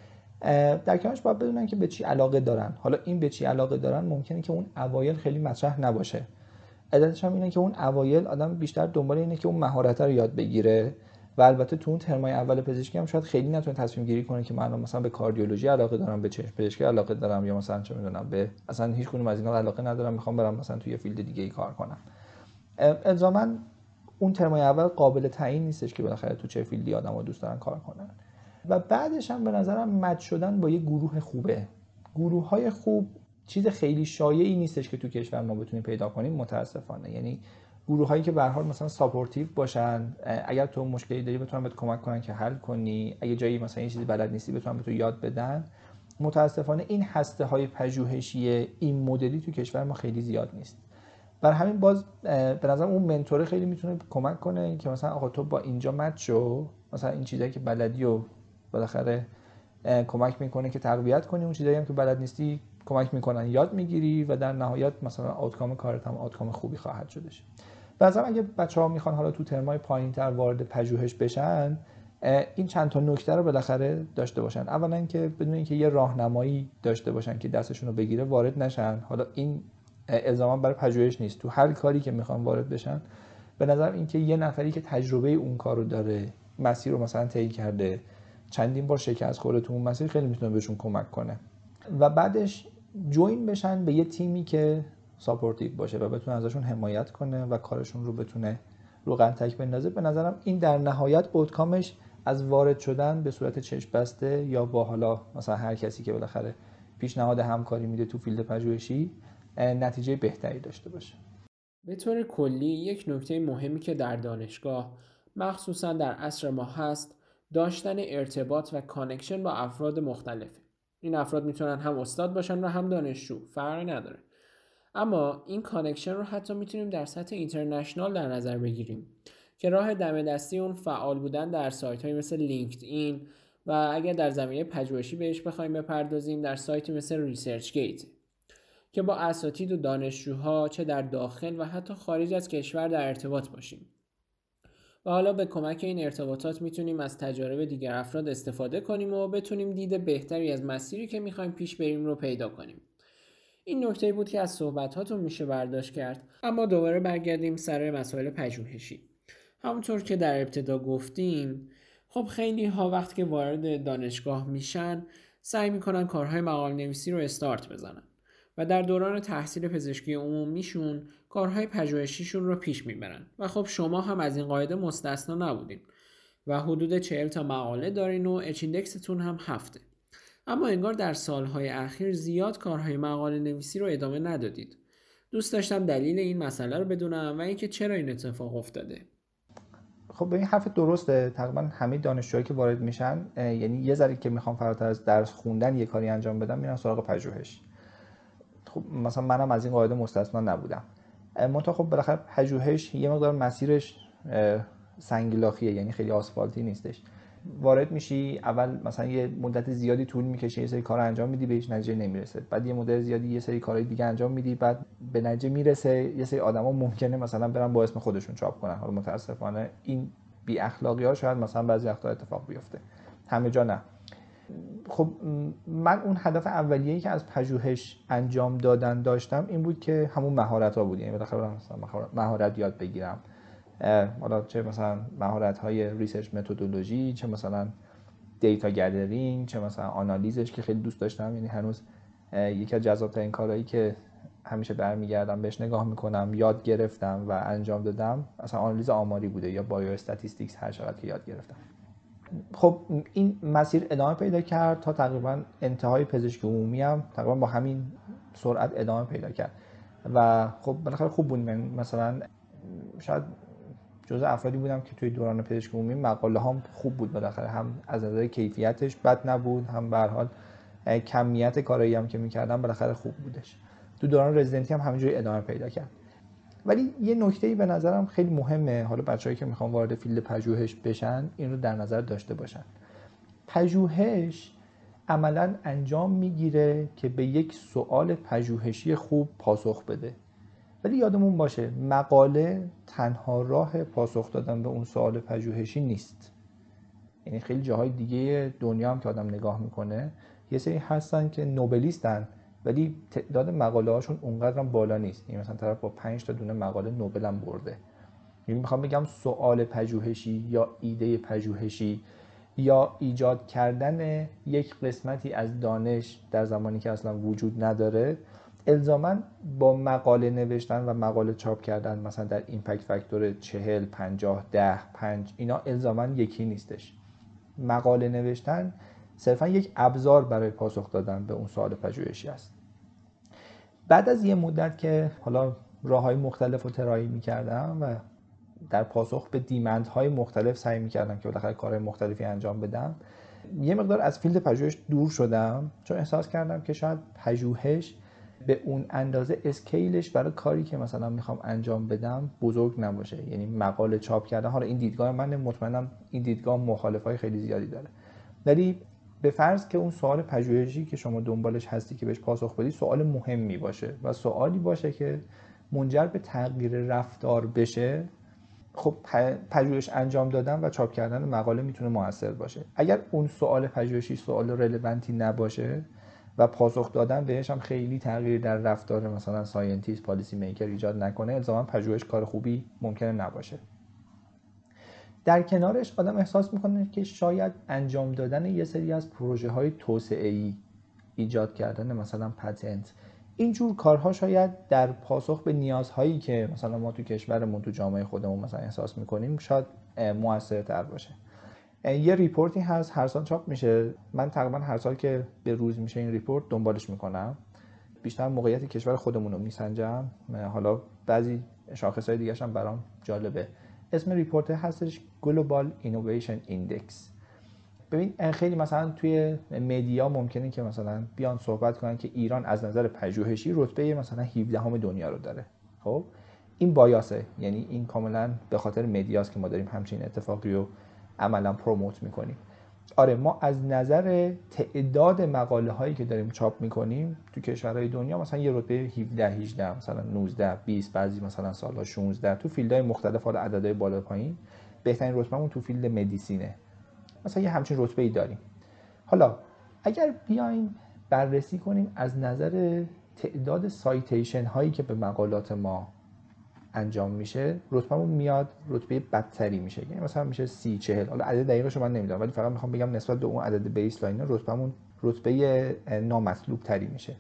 در کنارش باید بدونن که به چی علاقه دارن. حالا این به چی علاقه دارن ممکنه که اون اوایل خیلی مطرح نباشه. علتش هم اینه که اون اوایل آدم بیشتر دنبال اینه که اون مهارت رو یاد بگیره و البته تو اون ترمای اول پزشکی هم شاید خیلی نتونه تصمیم گیری کنه که من مثلا به کاردیولوژی علاقه دارم، به چشم پزشکی علاقه دارم، یا مثلا چه میدونم به اصلا هیچ کدوم از اینا علاقه ندارم، میخوام برم مثلا توی فیلد دیگه ای کار کنم. الزاما اون ترمای اول قابل تعیین نیستش که بالاخره تو چه فیلدی آدم‌ها دوست دارن کار کنن. و بعدش هم به نظرم مچ شدن با یه گروه خوبه. گروه‌های خوب چیز خیلی شایعی نیستش که تو کشور ما بتونیم پیدا کنیم متاسفانه. یعنی گروه‌هایی که به هر حال مثلا ساپورتیو باشن، اگر تو مشکلی داری بتونن بهت کمک کنن که حل کنی، اگه جایی مثلا یه چیزی بلد نیستی بتونن به تو یاد بدن. متاسفانه این هسته‌های پژوهشی این مدلی تو کشور ما خیلی زیاد نیست. برای همین باز به نظرم اون منتوره خیلی میتونه کمک کنه که مثلا آقا تو با اینجا مچ شو، مثلا این چیزایی که بلدی و بالاخره کمک میکنه که تقویت کنی، اون چیزایی هم که بلد نیستی کمک میکنن یاد میگیری و در نهایت مثلا آوتکام کارت هم آوتکام خوبی خواهد شدش. به نظرم اگه بچه‌ها میخوان حالا تو ترمای پایین‌تر وارد پژوهش بشن، این چند تا نکته رو بالاخره داشته باشن. اولا که بدون اینکه یه راهنمایی داشته باشن که دستشون رو بگیره وارد نشن. حالا این الزاما برای پژوهش نیست، تو هر کاری که میخوان وارد بشن به نظر اینکه یه نفری که تجربه اون کارو داره، مسیر رو مثلا طی کرده، چندین بار شکست خورده تو اون مسیر، خیلی میتونه بهشون کمک کنه. و بعدش جوین بشن به یه تیمی که ساپورتیو باشه و بتونه ازشون حمایت کنه و کارشون رو بتونه رو قنتک بندازه. به نظرم این در نهایت اوتکامش از وارد شدن به صورت چشم بسته یا با حالا مثلا هر کسی که بالاخره پیشنهاد همکاری میده تو فیلد پژوهشی نتیجه بهتری داشته باشه. به طور کلی یک نکته مهمی که در دانشگاه مخصوصا در عصر ما هست داشتن ارتباط و کانکشن با افراد مختلفه. این افراد میتونن هم استاد باشن و هم دانشجو، فرقی نداره. اما این کانکشن رو حتی میتونیم در سطح اینترنشنال در نظر بگیریم که راه دم دستی اون فعال بودن در سایت های مثل لینکد این و اگر در زمینه پژوهشی بهش بخوایم بپردازیم در سایتی مثل ریسرچ گیت که با اساتید و دانشجوها چه در داخل و حتی خارج از کشور در ارتباط باشیم. و حالا به کمک این ارتباطات میتونیم از تجارب دیگر افراد استفاده کنیم و بتونیم دید بهتری از مسیری که میخوایم پیش بریم رو پیدا کنیم. این نکته بود که از صحبتاتون میشه برداشت کرد. اما دوباره برگردیم سر مسائل پژوهشی. همونطور که در ابتدا گفتیم، خب خیلی ها وقتی که وارد دانشگاه میشن سعی میکنن کارهای مقاله نویسی رو استارت بزنن و در دوران تحصیل پزشکی عمومیشون کارهای پژوهشیشون رو پیش میبرن و خب شما هم از این قاعده مستثنا نبودین و حدود 40 تا مقاله دارین و اچ ایندکستون هم 7. اما انگار در سالهای اخیر زیاد کارهای مقاله نویسی رو ادامه ندادید. دوست داشتم دلیل این مسئله رو بدونم و اینکه چرا این اتفاق افتاده. خب به این حرف درسته. تقریبا همه دانشجوهایی که وارد میشن، یعنی یه ذره که میخوام فراتر از درس خوندن یه کاری انجام بدم میرن سراغ پژوهش. خب مثلا منم از این قاعده مستثنا نبودم. منتها خب بالاخره پژوهش یه مقدار مسیرش سنگلاخیه، یعنی خیلی آسفالتی نیستش. وارد میشی، اول مثلا یه مدت زیادی طول میکشه، یه سری کارا انجام میدی بهش نتیجه نمیرسه، بعد یه مدت زیادی یه سری کارهای دیگه انجام میدی، بعد به نتیجه میرسه. یه سری آدما ممکنه مثلا برن با اسم خودشون چاپ کنن. حالا متاسفانه این بی اخلاقی‌ها شاید مثلا بعضی وقتا اتفاق بیفته، همه جا نه. خب من اون هدف اولیه‌ای که از پژوهش انجام دادن داشتم این بود که همون مهارت‌ها بود. یعنی بالاخره مثلا مهارت یاد بگیرم، حالا چه مثلا مهارت‌های ریسرچ متدولوژی، چه مثلا دیتا گدرینگ، چه مثلا آنالیزش که خیلی دوست داشتم. یعنی هنوز یکی از جذاب‌ترین کارهایی که همیشه برمیگردم بهش نگاه میکنم یاد گرفتم و انجام دادم اصلا آنالیز آماری بوده یا بایو استاتیستیکس، هر چقدر که یاد گرفتم. خب این مسیر ادامه پیدا کرد تا تقریبا انتهای پزشکی عمومی هم تقریبا با همین سرعت ادامه پیدا کرد و خب بالاخره خوب بود. من مثلا شاید جزء افرادی بودم که توی دوران پزشکی عمومی مقاله هم خوب بود، بالاخره هم از نظر کیفیتش بد نبود، هم به هر حال کمیت کارایی هم که می‌کردم بالاخره خوب بودش. تو دوران رزیدنتی هم همینجوری ادامه پیدا کرد. ولی یه نکته‌ای به نظرم خیلی مهمه، حالا بچه‌ای که میخوان وارد فیلد پژوهش بشن این رو در نظر داشته باشن. پژوهش عملاً انجام میگیره که به یک سوال پژوهشی خوب پاسخ بده. ولی یادمون باشه مقاله تنها راه پاسخ دادن به اون سوال پژوهشی نیست. یعنی خیلی جاهای دیگه دنیا هم که آدم نگاه میکنه یه سری هستن که نوبلیستن ولی تعداد مقاله هاشون اونقدر هم بالا نیست. یعنی مثلا طرف با 5 تا دونه مقاله نوبل هم برده. یعنی میخوام بگم سوال پژوهشی یا ایده پژوهشی یا ایجاد کردن یک قسمتی از دانش در زمانی که اصلا وجود نداره الزاماً با مقاله نوشتن و مقاله چاپ کردن مثلا در ایمپکت فاکتور 40 50 10 5 اینا الزاماً یکی نیستش. مقاله نوشتن صرفاً یک ابزار برای پاسخ دادن به اون سوال پژوهشی است. بعد از یه مدت که حالا راه‌های مختلف رو طراحی می‌کردم و در پاسخ به دیمندهای مختلف سعی می‌کردم که بالاخره کارهای مختلفی انجام بدم، یه مقدار از فیلد پژوهش دور شدم چون احساس کردم که شاید پژوهش به اون اندازه اسکیلش برای کاری که مثلا میخوام انجام بدم بزرگ نباشه. یعنی مقاله چاپ کردن، حالا این دیدگاه من مطمئنم این دیدگاه مخالفای خیلی زیادی داره، ولی به فرض که اون سوال پژوهشی که شما دنبالش هستی که بهش پاسخ بدی سوال مهمی باشه و سوالی باشه که منجر به تغییر رفتار بشه، خب پژوهش انجام دادن و چاپ کردن مقاله میتونه موثر باشه. اگر اون سوال پژوهشی سوال رلوانتی نباشه و پاسخ دادن بهش هم خیلی تغییر در رفتار مثلا ساینتیست پالیسی میکر ایجاد نکنه، الزاما پژوهش کار خوبی ممکنه نباشه. در کنارش آدم احساس میکنه که شاید انجام دادن یه سری از پروژه های توسعه‌ای، ایجاد کردن مثلا پتنت، اینجور کارها شاید در پاسخ به نیازهایی که مثلا ما تو کشورمون تو جامعه خودمون مثلا احساس میکنیم شاید موثرتر باشه. یه ریپورتی هست هر سال چاپ میشه، من تقریبا هر سال که به روز میشه این ریپورت دنبالش میکنم، بیشتر موقعیت کشور خودمون رو میسنجم، حالا بعضی شاخصهای دیگه هم برام جالبه. اسم ریپورت هستش Global Innovation Index. ببین خیلی مثلا توی مدیا ممکنه که مثلا بیان صحبت کنن که ایران از نظر پژوهشی رتبه مثلا 17 دنیا رو داره. خب این بایاسه، یعنی این کاملا به خاطر مدیاست که ما داریم همچین اتفاقی رو عملا پروموت میکنیم. آره ما از نظر تعداد مقاله هایی که داریم چاپ میکنیم تو کشورهای دنیا مثلا یه رتبه 17 18 مثلا 19 20 بعضی مثلا سالا 16 تو فیلدهای مختلف، حالا عددهای بالا پایین. بهترین رتبهمون تو فیلد مدیسینه، مثلا یه همچین رتبه‌ای داریم. حالا اگر بیایم بررسی کنیم از نظر تعداد سایتیشن هایی که به مقالات ما انجام میشه، رتبهمون میاد رتبه بدتری میشه، یعنی مثلا میشه 30 40. حالا عدد دقیقش رو من نمیدونم ولی فقط میخوام بگم نسبت به اون عدد بیس لاین رتبهمون رتبه نامطلوب تری میشه.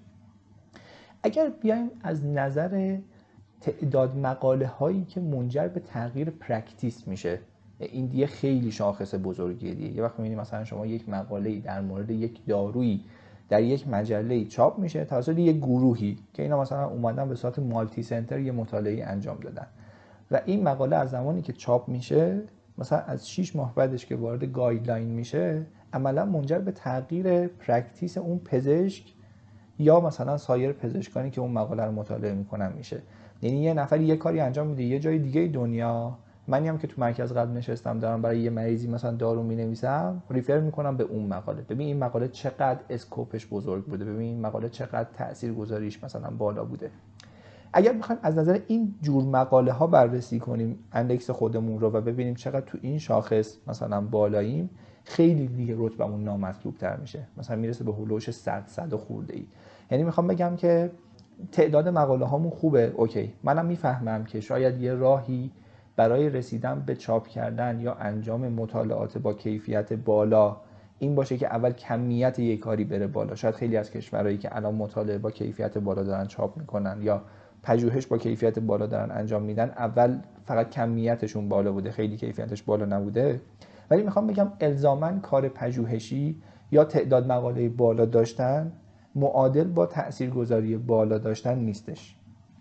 اگر بیایم از نظر تعداد مقاله هایی که منجر به تغییر پرکتیس میشه، این دیگه خیلی شاخص بزرگیه دیگه. یه وقت میبینید مثلا شما یک مقاله‌ای در مورد یک دارویی در یک مجله چاپ میشه توسط یک گروهی که اینا مثلا اومدن به صورت مالتی سنتر یه مطالعه انجام دادن و این مقاله از زمانی که چاپ میشه مثلا از 6 ماه بعدش که وارد گایدلاین میشه عملا منجر به تغییر پرکتیس اون پزشک یا مثلا سایر پزشکانی که اون مقاله رو مطالعه میکنن میشه. یعنی یه نفری یه کاری انجام میده یه جای دیگه دنیا، منی هم که تو مرکز قلب نشستم دارم برای یه مریضی مثلا دارو مینویسم ریفر میکنم به اون مقاله، ببین این مقاله چقدر اسکوپش بزرگ بوده، ببین این مقاله چقدر تاثیرگذاریش مثلا بالا بوده. اگر بخوایم از نظر این جور مقاله ها بررسی کنیم اندکس خودمون رو و ببینیم چقدر تو این شاخص مثلا بالاییم، خیلی دیگه رتبمون نامطلوب تر میشه، مثلا میرسه به هولوش 100 خورده ای. یعنی میخوام بگم که تعداد مقاله هامون خوبه، اوکی، منم میفهمم که شاید یه راهی برای رسیدن به چاپ کردن یا انجام مطالعات با کیفیت بالا این باشه که اول کمیت یک کاری بره بالا. شاید خیلی از کشورهایی که الان مطالعه با کیفیت بالا دارن چاپ میکنن یا پژوهش با کیفیت بالا دارن انجام میدن اول فقط کمیتشون بالا بوده خیلی کیفیتش بالا نبوده. ولی میخوام بگم الزاماً کار پژوهشی یا تعداد مقاله بالا داشتن معادل با تاثیرگذاری بالا داشتن نیستش.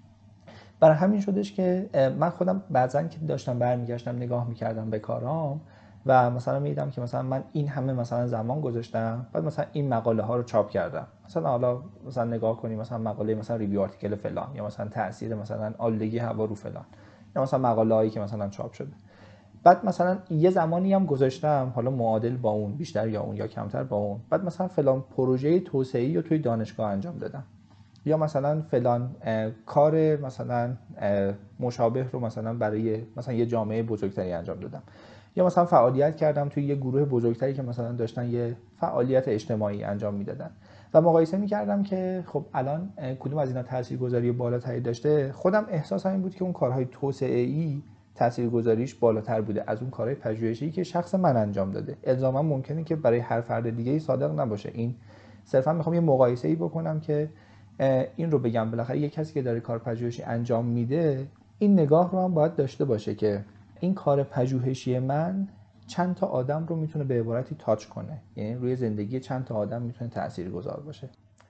برای همین شدش که من خودم بعضن که داشتم برمیگشتم نگاه میکردم به کارام و مثلا میدیدم که مثلا من این همه مثلا زمان گذاشتم بعد مثلا این مقاله ها رو چاپ کردم، مثلا حالا مثلا نگاه کنیم مثلا مقاله مثلا ریویو آرتیکل فلان یا مثلا تاثیر مثلا آلودگی هوا رو فلان یا مثلا مقاله هایی که مثلا چاپ شده، بعد مثلا یه زمانی هم گذاشتم حالا معادل با اون بیشتر یا اون یا کمتر با اون، بعد مثلا فلان پروژه توسعه‌ای رو توی دانشگاه انجام دادم یا مثلا فلان کار مثلا مشابه رو مثلا برای مثلا یه جامعه بزرگتری انجام دادم یا مثلا فعالیت کردم توی یه گروه بزرگتری که مثلا داشتن یه فعالیت اجتماعی انجام میدادن و مقایسه میکردم که خب الان کدوم از اینا تاثیرگذاری بالاتری داشته. خودم احساسم این بود که اون کارهای توسعه‌ای تاثیرگذاریش بالاتر بوده از اون کارهای پژوهشی که شخص من انجام داده. الزاما ممکنه که برای هر فرد دیگه‌ای صادق نباشه، این صرفا میخوام یه مقایسه‌ای بکنم که این رو بگم بالاخره یه کسی که داره کار پژوهشی انجام میده این نگاه رو هم باید داشته باشه که این کار پژوهشی من چند تا آدم رو میتونه به عبارتی تاچ کنه، یعنی روی زندگی چند تا آدم میتونه تاثیرگذار باشه.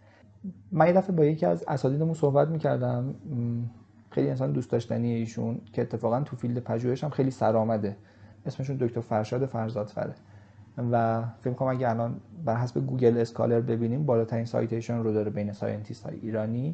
من یه دفعه با یکی از اساتیدمون صحبت میکردم، خیلی انسان دوست داشتنی ایشون که اتفاقا تو فیلد پژوهش هم خیلی سرآمده، اسمشون دکتر فرشاد فرزادفره و فکر کنم اگه الان بر حسب گوگل اسکالر ببینیم بالاترین سایتیشن رو داره بین ساینتیست های ایرانی.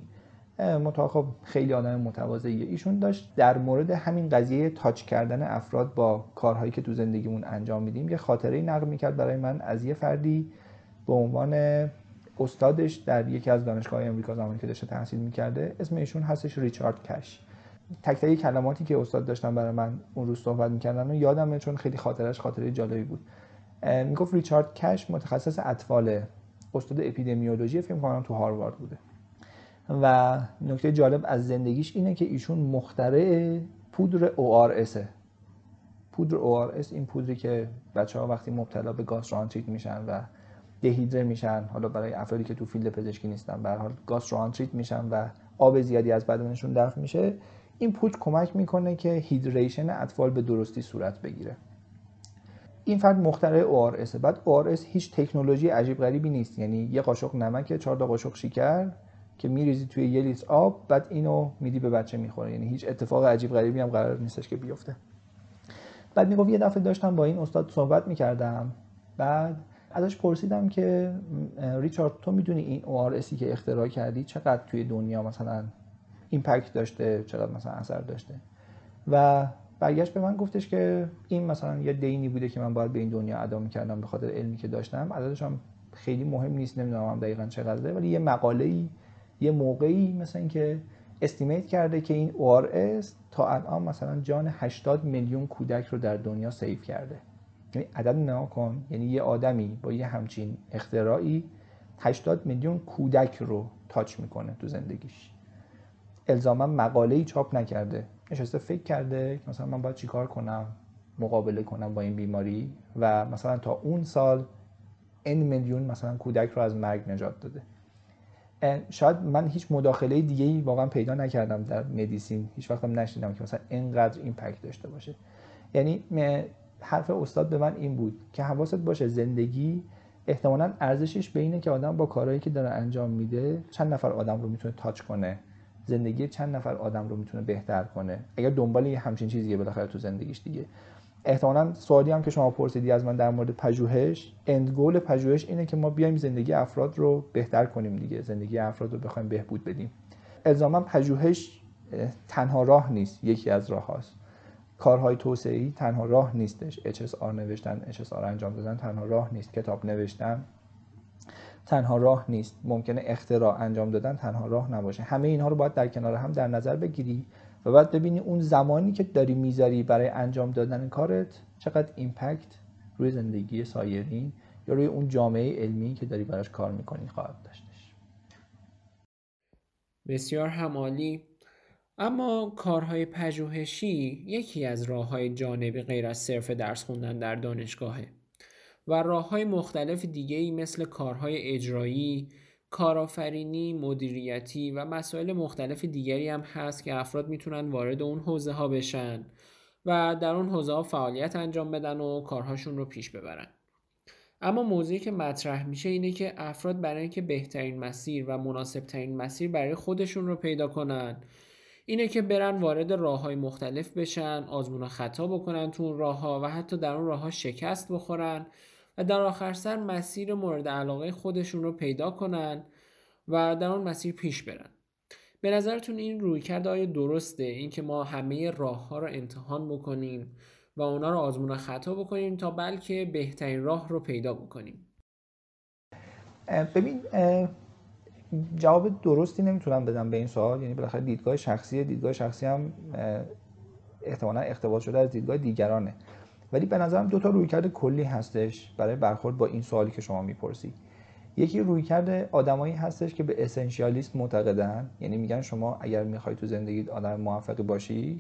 خب خیلی آدم متواضعیه. ایشون داشت در مورد همین قضیه تاچ کردن افراد با کارهایی که تو زندگیمون انجام میدیم یه خاطره‌ای نقل میکرد برای من از یه فردی به عنوان استادش در یکی از دانشگاه‌های آمریکا زمانی که داشته تحصیل میکرده. اسم ایشون هستش ریچارد کش. تک تک کلماتی که استاد داشتن برای من اون روز صحبت میکردن و یادمه چون خیلی خاطره جالبی بود. میگفت ریچارد کش متخصص اطفال، استاد اپیدمیولوژی، فکر می‌کنم تو هاروارد بوده و نکته جالب از زندگیش اینه که ایشون مخترع پودر ORS. پودر ORS این پودری که بچه‌ها وقتی مبتلا به گاستروانتریت میشن و دهیدره میشن، حالا برای افرادی که تو فیلد پزشکی نیستن به هر حال گاستروانتریت میشن و آب زیادی از بدنشون دفع میشه، این پودر کمک میکنه که هیدریشن اطفال به درستی صورت بگیره. این فرد مخترع ORS. بعد ORS هیچ تکنولوژی عجیب غریبی نیست، یعنی یه قاشق نمک 4 تا قاشق شکر که میریزی توی 1 لیتر آب بعد اینو میدی به بچه میخوره، یعنی هیچ اتفاق عجیب غریبی هم قرار نیستش که بیفته. بعد میگفت یه دفعه داشتم با این استاد صحبت میکردم، بعد ازش پرسیدم که ریچارد تو میدونی این ORSی که اختراع کردی چقدر توی دنیا مثلا ایمپکت داشته، چقدر مثلا اثر داشته؟ و برگشت به من گفتش که این مثلا یه دینی بوده که من باید به این دنیا ادا می‌کردم به خاطر علمی که داشتم. عددش هم خیلی مهم نیست، نمیدونم هم دقیقاً چقدره، ولی یه مقاله‌ای یه موقعی مثلا این که استیمیت کرده که این ORS تا الان مثلا جان 80 میلیون کودک رو در دنیا سیو کرده. یعنی عدد نگاه کن، یعنی یه آدمی با یه همچین اختراعی 80 میلیون کودک رو تاچ میکنه تو زندگیش. الزاما مقاله‌ای چاپ نکرده، نشسته فکر کرده که مثلا من باید چیکار کنم مقابله کنم با این بیماری و مثلا تا اون سال n میلیون مثلا کودک رو از مرگ نجات داده. شاید من هیچ مداخله دیگه‌ای واقعا پیدا نکردم در مدیسین، هیچ وقتم نشنیدم که مثلا اینقدر ایمپکت داشته باشه. یعنی حرف استاد به من این بود که حواست باشه زندگی احتمالاً ارزشش به اینه که آدم با کارهایی که داره انجام میده چند نفر آدم رو میتونه تاچ کنه، زندگی چند نفر آدم رو میتونه بهتر کنه اگر دنبال یه همچین چیزیه بالاخره تو زندگیش دیگه. احتمالاً سوالی هم که شما پرسیدی از من در مورد پژوهش، اند گول پژوهش اینه که ما بیایم زندگی افراد رو بهتر کنیم دیگه، زندگی افراد رو بخوایم بهبود بدیم. الزاما پژوهش تنها راه نیست، یکی از راه‌هاست. کارهای توسعه‌ای تنها راه نیستش، HSR نوشتن، HSR انجام دادن تنها راه نیست، کتاب نوشتن تنها راه نیست، ممکنه اختراع انجام دادن تنها راه نباشه. همه اینها رو باید در کنار هم در نظر بگیری و بعد ببینی اون زمانی که داری میذاری برای انجام دادن کارت چقدر ایمپکت روی زندگی سایرین یا روی اون جامعه علمی که داری براش کار میکنی خواهد داشتش. بسیار همالی. اما کارهای پژوهشی یکی از راه‌های جانبی غیر از صرف درس خوندن در دانشگاهه و راه‌های مختلف دیگه‌ای مثل کارهای اجرایی، کارآفرینی، مدیریتی و مسائل مختلف دیگری هم هست که افراد میتونن وارد اون حوزه‌ها بشن و در اون حوزه‌ها فعالیت انجام بدن و کارهاشون رو پیش ببرن. اما موضوعی که مطرح میشه اینه که افراد برای اینکه بهترین مسیر و مناسبترین مسیر برای خودشون رو پیدا کنن اینه که برن وارد راه‌های مختلف بشن، آزمون و خطا بکنن تو اون راه‌ها و حتی در اون راه‌ها شکست بخورن و در آخر سر مسیر مورد علاقه خودشون رو پیدا کنن و در اون مسیر پیش برن. به نظرتون این رویکرد آیا درسته؟ این که ما همه راه‌ها رو امتحان بکنیم و اونا رو آزمون و خطا بکنیم تا بلکه بهترین راه رو پیدا بکنیم؟ ببین جواب درستی نمیتونم بدم به این سوال، یعنی بالاخره دیدگاه شخصی هم احتمالاً اقتباس شده از دیدگاه دیگرانه، ولی به نظرم دو تا رویکرد کلی هستش برای برخورد با این سوالی که شما میپرسی. یکی رویکرد آدمایی هستش که به اسنشیالیسم معتقدن، یعنی میگن شما اگر میخوای تو زندگیت آدم موفقی باشی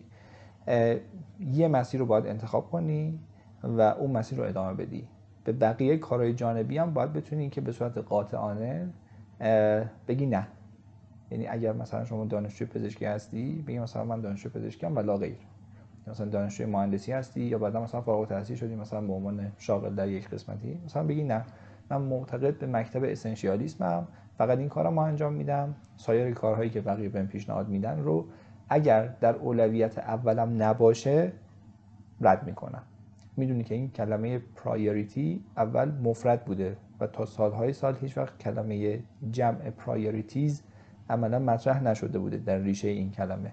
یه مسیر رو باید انتخاب کنی و اون مسیر رو ادامه بدی، به بقیه کارهای جانبی هم باید بتونی که به صورت قاطعانه بگی نه. یعنی اگر مثلا شما دانشجوی پزشکی هستی بگی مثلا من دانشجوی پزشکیم و لا غیر، مثلا دانشجوی مهندسی هستی یا بعدا مثلا فارغ التحصیل شدی مثلا به عنوان شاغل در یک قسمتی، مثلا بگی نه من معتقد به مکتب اسنشیالیسمم، فقط این کارا ما انجام میدم، سایر کارهایی که بقیه بهم پیشنهاد میدن رو اگر در اولویت اولم نباشه رد میکنم. میدونی که این کلمه پرایوریتی اول مفرد بوده و تا سالهای سال هیچ وقت کلمه جمع پرایوریتیز عملا مطرح نشده بوده در ریشه این کلمه.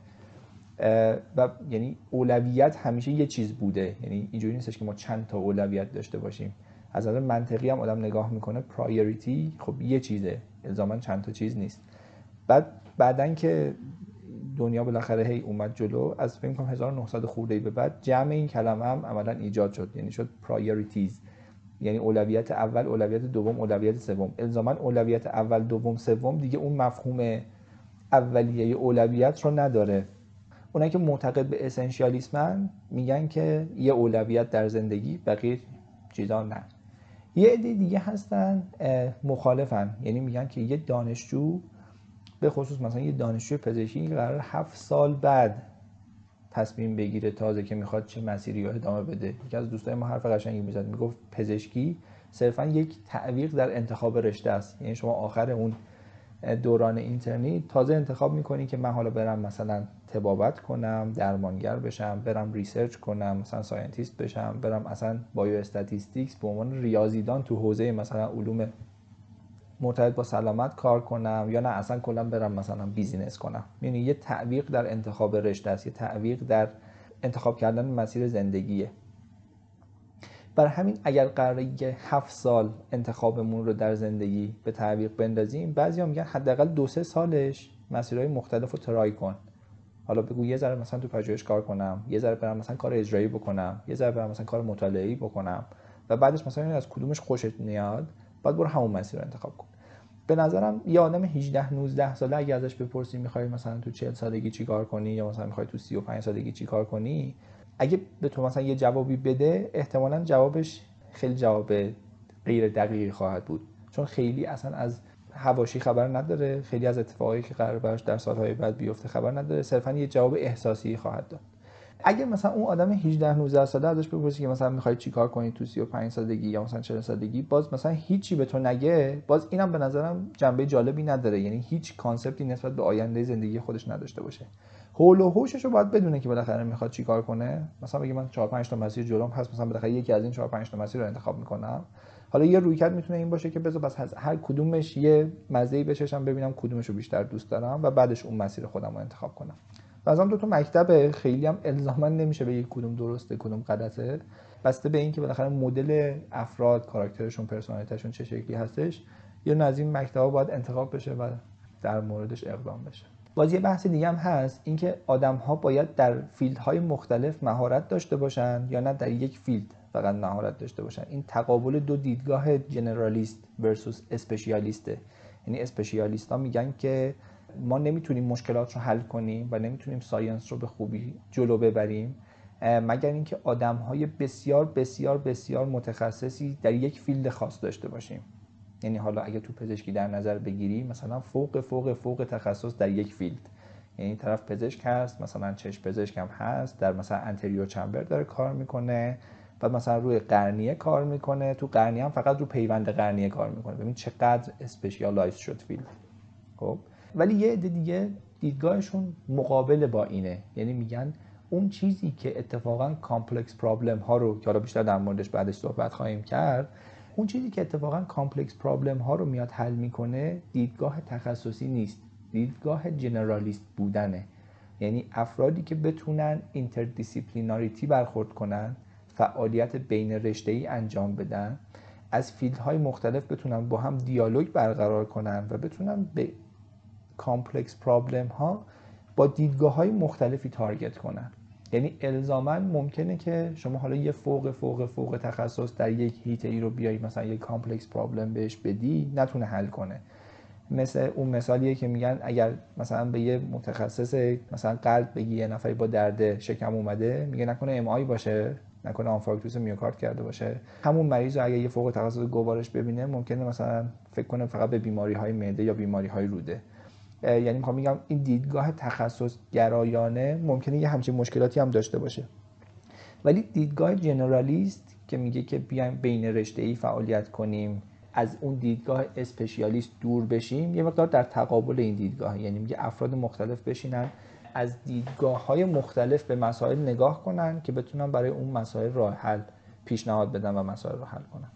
و یعنی اولویت همیشه یه چیز بوده، یعنی اینجوری نیستش که ما چند تا اولویت داشته باشیم. از نظر منطقی هم آدم نگاه میکنه پرایوریتی خب یه چیزه، الزاما چند تا چیز نیست. بعدن که دنیا بالاخره هی اومد جلو، از فکر کنم 1900 خورده به بعد جمع این کلمه هم عملا ایجاد شد، یعنی شد پرایوریتیز، یعنی اولویت اول، اولویت دوم، اولویت سوم. الزاما اولویت اول، دوم، سوم دیگه اون مفهوم اولیه اولویت رو نداره. اونایی که معتقد به اسنشیالیسمن میگن که یه اولویت در زندگی، بقیه چیزا نه. یه عده دیگه هستن مخالفن، یعنی میگن که یه دانشجو، به خصوص مثلا یه دانشجوی پزشکی قرار 7 سال بعد تصمیم بگیره تازه که میخواد چه مسیری رو ادامه بده. یکی از دوستای ما حرف قشنگی میزد، میگفت پزشکی صرفا یک تعویق در انتخاب رشته است، یعنی شما آخر اون دوران اینترنی تازه انتخاب میکنی که من حالا برم مثلا طبابت کنم، درمانگر بشم، برم ریسرچ کنم، مثلا ساینتیست بشم، برم اصلا بایو استاتیستیکس به عنوان ریاضیدان تو حوزه مثلا علوم مرتبط با سلامت کار کنم، یا نه اصلا کلا برم مثلا بیزینس کنم. یعنی یه تعویق در انتخاب رشته است، یه تعویق در انتخاب کردن مسیر زندگیه. برای همین اگر قراره 7 سال انتخابمون رو در زندگی به تعویق بندازیم، بعضیا میگن حداقل 2-3 سالش مسیرهای مختلف رو ترای کن. حالا بگو یه ذره مثلا تو پژوهش کار کنم، یه ذره برم مثلا کار اجرایی بکنم، یه ذره برم مثلا کار مطالعه‌ای بکنم، و بعدش مثلا از کدومش خوشت میاد بعد برو همون مسیر رو انتخاب کن. به نظرم یه آدم 18-19 ساله اگه ازش بپرسی میخوای مثلا تو 40 سالگی چی کار کنی، یا مثلا میخوای تو 35 سالگی چی کار کنی، اگه به تو مثلا یه جوابی بده، احتمالاً جوابش خیلی جواب غیر دقیقی خواهد بود، چون خیلی اصلا از حواشی خبر نداره، خیلی از اتفاقایی که قرار براش در سالهای بعد بیفته خبر نداره، صرفاً یه جواب احساسی خواهد داد. اگه مثلا اون آدم 18-19 ساله ازش بپرسی که مثلا میخوای چیکار کنی تو 35 سالگی یا مثلا 40 سالگی، باز مثلا هیچی به تو نگه، باز اینم به نظرم جنبه جالبی نداره. یعنی هیچ کانسپتی نسبت به آینده زندگی خودش نداشته باشه. حول و حوشش رو باید بدونه که بالاخره میخواد چیکار کنه. مثلا بگه من 4-5 تا مسیر جلوم هست، مثلا بالاخره یکی از این 4-5 تا مسیر رو انتخاب میکنم. حالا یه رویکرد میتونه این باشه که بذار بس هر کدومش یه مزه‌ای بچشم، ببینم کدومش رو بیشتر دوست دارم و بعدش اون مسیر خودم رو انتخاب کنم. مثلا دو تا مکتب خیلی هم الزاما نمیشه بگی کدوم درسته کدوم غلطه، بسته به اینکه بالاخره مدل افراد، کاراکترشون، پرسونالیتیشون چه شکلی هستش، یا از این مکتبا باید انتخاب بشه و در موردش اقدام بشه. باز یه بحث دیگه هم هست، اینکه آدم‌ها باید در فیلدهای مختلف مهارت داشته باشن یا نه در یک فیلد فقط مهارت داشته باشن. این تقابل دو دیدگاه جنرالیست ورسوس اسپشیالیسته. یعنی اسپشیالیست‌ها میگن که ما نمیتونیم مشکلات رو حل کنیم و نمیتونیم ساینس رو به خوبی جلو ببریم مگر اینکه آدم‌های بسیار بسیار بسیار متخصصی در یک فیلد خاص داشته باشیم. یعنی حالا اگه تو پزشکی در نظر بگیری، مثلا فوق تخصص در یک فیلد، یعنی طرف پزشک هست، مثلا چشم پزشک هم هست، در مثلا انتریور چمبر داره کار میکنه، بعد مثلا روی قرنیه کار میکنه، تو قرنیه هم فقط رو پیوند قرنیه کار میکنه. ببین چقدر اسپشیالایز شد فیلد. خب ولی یه عده دیگه دیدگاهشون مقابل با اینه، یعنی میگن اون چیزی که اتفاقا کامپلکس پرابلم ها رو، که حالا بیشتر در موردش بعدش صحبت خواهیم کرد، اون چیزی که اتفاقا کامپلکس پرابلم ها رو میاد حل میکنه دیدگاه تخصصی نیست، دیدگاه جنرالیست بودنه. یعنی افرادی که بتونن اینتردیسیپلیناریتی برخورد کنن، فعالیت بین رشته‌ای انجام بدن، از فیلدهای مختلف بتونن با هم دیالوگ برقرار کنن و بتونن به کامپلکس پرابلم ها با دیدگاه های مختلفی تارگت کنن. یعنی الزاماً ممکنه که شما حالا یه فوق تخصص در یک هیته ای رو بیایی مثلا یک کامپلکس پرابلم بهش بدی، نتونه حل کنه. مثل اون مثالیه که میگن اگر مثلا به یه متخصص مثلا قلب بگی یه نفری با درد شکم اومده، میگه نکنه ام آی باشه، نکنه آنفارکتوس میوکارد کرده باشه. همون مریض رو اگه یه فوق تخصص گوارش ببینه، ممکنه مثلا فکر کنه فقط به بیماری‌های معده یا بیماری‌های روده. یعنی میخوام میگم این دیدگاه تخصص گرایانه ممکنه یه همچین مشکلاتی هم داشته باشه، ولی دیدگاه جنرالیست که میگه که بیایم بین رشته‌ای فعالیت کنیم، از اون دیدگاه اسپشیالیست دور بشیم، یه مقدار در تقابل این دیدگاه. یعنی میگه افراد مختلف بشینن از دیدگاه‌های مختلف به مسائل نگاه کنن که بتونن برای اون مسائل راه حل پیشنهاد بدن و مسائل رو حل کنن.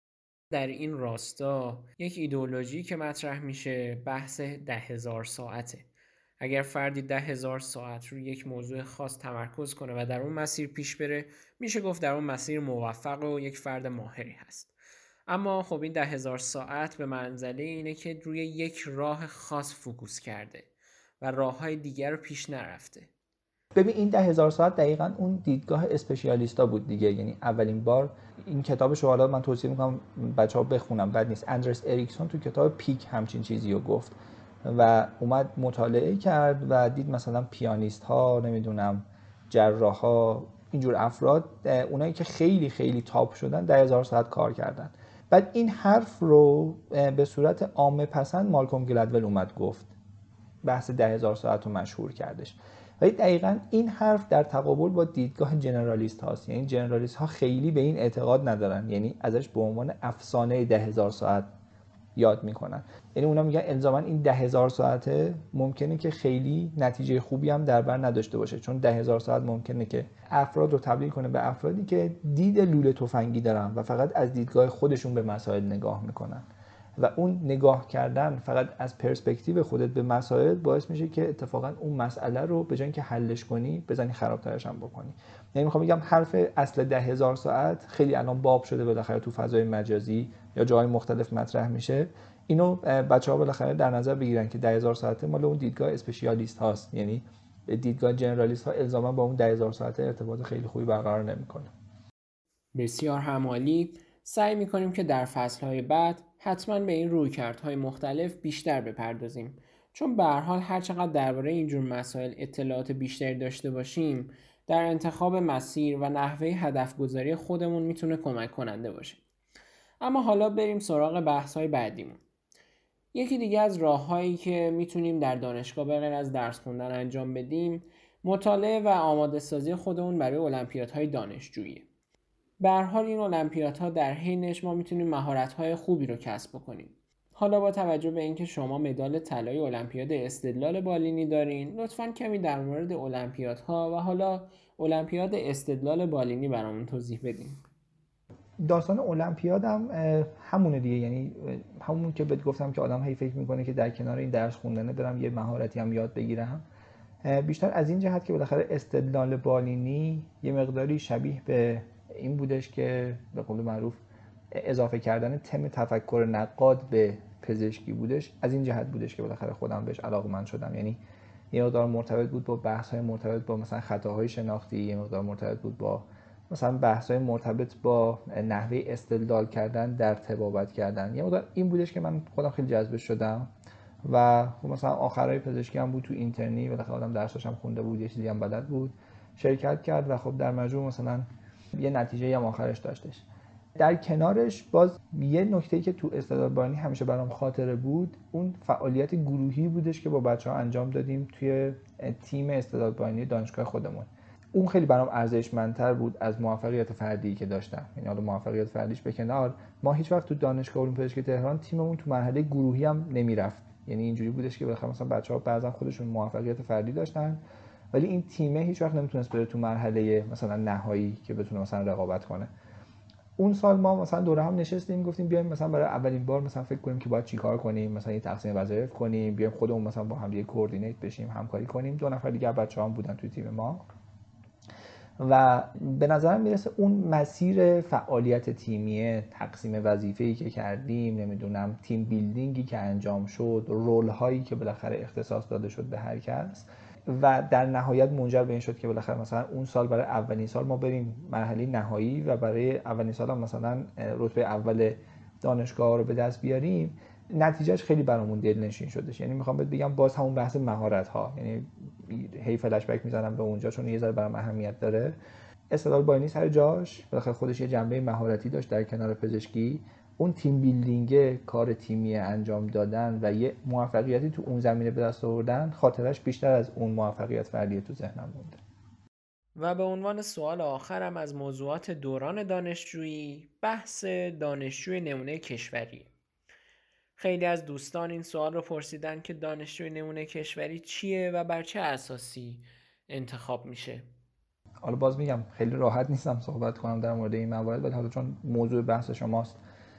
در این راستا یک ایدئولوژی که مطرح میشه بحث 10,000 ساعته. اگر فردی 10,000 ساعت روی یک موضوع خاص تمرکز کنه و در اون مسیر پیش بره، میشه گفت در اون مسیر موفق و یک فرد ماهری هست. اما خب این 10,000 ساعت به منزله اینه که روی یک راه خاص فوکوس کرده و راه‌های دیگر رو پیش نرفته. ببین این 10,000 ساعت دقیقاً اون دیدگاه اسپشیالیستا بود دیگه. یعنی اولین بار این کتابش رو حالا من توصیه میکنم بچه‌ها بخونم، بد نیست. اندرس اریکسون تو کتاب پیک همچین چیزی رو گفت و اومد مطالعه کرد و دید مثلا پیانیست ها، نمیدونم جراح ها، اینجور افراد، اونایی که خیلی خیلی تاپ شدن 10,000 ساعت کار کردن. بعد این حرف رو به صورت عامه پسند مالکوم گلدول اومد گفت، بحث 10,000 ساعت رو مشهور کردش. ولی دقیقاً این حرف در تقابل با دیدگاه جنرالیست هاست. یعنی جنرالیست ها خیلی به این اعتقاد ندارن، یعنی ازش به عنوان افسانه 10,000 ساعت یاد میکنن. یعنی اونا میگن الزاما این 10,000 ساعته ممکنه که خیلی نتیجه خوبی هم در بر نداشته باشه، چون 10,000 ساعت ممکنه که افراد رو تبدیل کنه به افرادی که دید لوله تفنگی دارن و فقط از دیدگاه خودشون به مسائل نگاه میکنن و اون نگاه کردن فقط از پرسپکتیو خودت به مسائل باعث میشه که اتفاقا اون مسئله رو به جای اینکه حلش کنی بزنی خرابترش هم بکنی. یعنی میخوام بگم حرف اصل 10,000 ساعت خیلی الان باب شده بالاخره تو فضای مجازی یا جای مختلف مطرح میشه. اینو بچه‌ها بالاخره در نظر بگیرن که 10,000 ساعته مال اون دیدگاه اسپشیالیست هاست، یعنی دیدگاه جنرالیست ها الزاما با اون 10,000 ساعته ارتباط خیلی خوبی برقرار نمیکنه. بسیار همالی. سعی میکنیم که در فصلهای بعد حتما به این رویکردهای مختلف بیشتر بپردازیم، چون به هر حال هر چقدر درباره اینجور مسائل اطلاعات بیشتری داشته باشیم در انتخاب مسیر و نحوه هدف گذاری خودمون میتونه کمک کننده باشه. اما حالا بریم سراغ بحث‌های بعدیمون. یکی دیگه از راه‌هایی که میتونیم در دانشگاه به غیر از درس خوندن انجام بدیم، مطالعه و آماده سازی خودمون برای المپیادهای دانشجویی. به هر حال این المپیادها در حینش ما میتونیم مهارت‌های خوبی رو کسب بکنیم. حالا با توجه به اینکه شما مدال طلای المپیاد استدلال بالینی دارین، لطفاً کمی در مورد المپیادها و حالا المپیاد استدلال بالینی برامون توضیح بدین. داستان المپیاد هم همونه دیگه، یعنی همون که بهت گفتم که آدم هی فکر میکنه که در کنار این درس خوندنه برم یه مهارتی هم یاد بگیرم. بیشتر از این جهت که بالاخره استدلال بالینی یه مقداری شبیه به این بودش که به قول معروف اضافه کردن تم تفکر نقاد به پزشکی بودش. از این جهت بودش که بالاخره خودم بهش علاقه‌مند شدم. یعنی یه مقدار مرتبط بود با بحث‌های مرتبط با مثلا خطاهای شناختی، یه مقدار مرتبط بود با مثلا بحث‌های مرتبط با نحوه استدلال کردن در طبابت کردن. یه مقدار این بودش که من خودم خیلی جذب شدم و مثلا آخرای پزشکی هم بود تو اینترنی، بالاخره آدم درساش هم خونده بود، یه چیزی هم بلد بود، شرکت کرد و خب در مجموع مثلا یه نتیجه هم آخرش داشتش. در کنارش باز یه نکته‌ای که تو استدلال بالینی همیشه برام خاطره بود، اون فعالیت گروهی بودش که با بچه‌ها انجام دادیم توی تیم استدلال بالینی دانشگاه خودمون. اون خیلی برام ارزشمندتر بود از موفقیت فردی که داشتم. یعنی حالا موفقیت فردیش به کنار، ما هیچ وقت تو دانشگاه علوم پزشکی تهران تیممون تو مرحله گروهی هم نمیرفت. یعنی اینجوری بودش که بالاخره مثلا بچه‌ها بعضا خودشون موفقیت فردی داشتن ولی این تیمه هیچ وقت نمیتونست بره تو مرحله مثلا نهایی که بتونه مثلا رقابت کنه. اون سال ما مثلا دوره هم نشستیم گفتیم بیایم مثلا برای اولین بار مثلا فکر کنیم که باید چیکار کنیم، مثلا یه تقسیم وظایف کنیم، بیایم خودمون مثلا با هم دیگه کوردینیت بشیم، همکاری کنیم. 2 نفر دیگه بچه‌ها هم بودن توی تیم ما و به نظرم میرسه اون مسیر فعالیت تیمی، تقسیم وظیفه‌ای که کردیم، نمیدونم تیم بیلدینگی که انجام شد، رول هایی که بالاخره اختصاص داده شد به هر کس و در نهایت منجر به این شد که بالاخره مثلا اون سال برای اولین سال ما بریم مرحله نهایی و برای اولین سال هم مثلا رتبه اول دانشگاه رو به دست بیاریم. نتیجهش خیلی برامون دلنشین شدش. یعنی میخوام بهت بگم باز همون بحث مهارت ها، یعنی هی فلش بک میزنم به اونجا چون یه ذره برام اهمیت داره. استدلال بالینی سر جاش بالاخره خودش یه جنبه مهارتی داشت در کنار پزشکی. اون تیم بیلدینگ، کار تیمی انجام دادن و یه موفقیتی تو اون زمینه به دست آوردن، خاطرش بیشتر از اون موفقیت فردی تو ذهنم مونده. و به عنوان سوال آخرم از موضوعات دوران دانشجویی، بحث دانشجوی نمونه کشوری. خیلی از دوستان این سوال رو پرسیدن که دانشجوی نمونه کشوری چیه و بر چه اساسی انتخاب میشه. حالا باز میگم خیلی راحت نیستم صحبت کنم در مورد این موارد، ولی حالا چون موضوع بحث شماست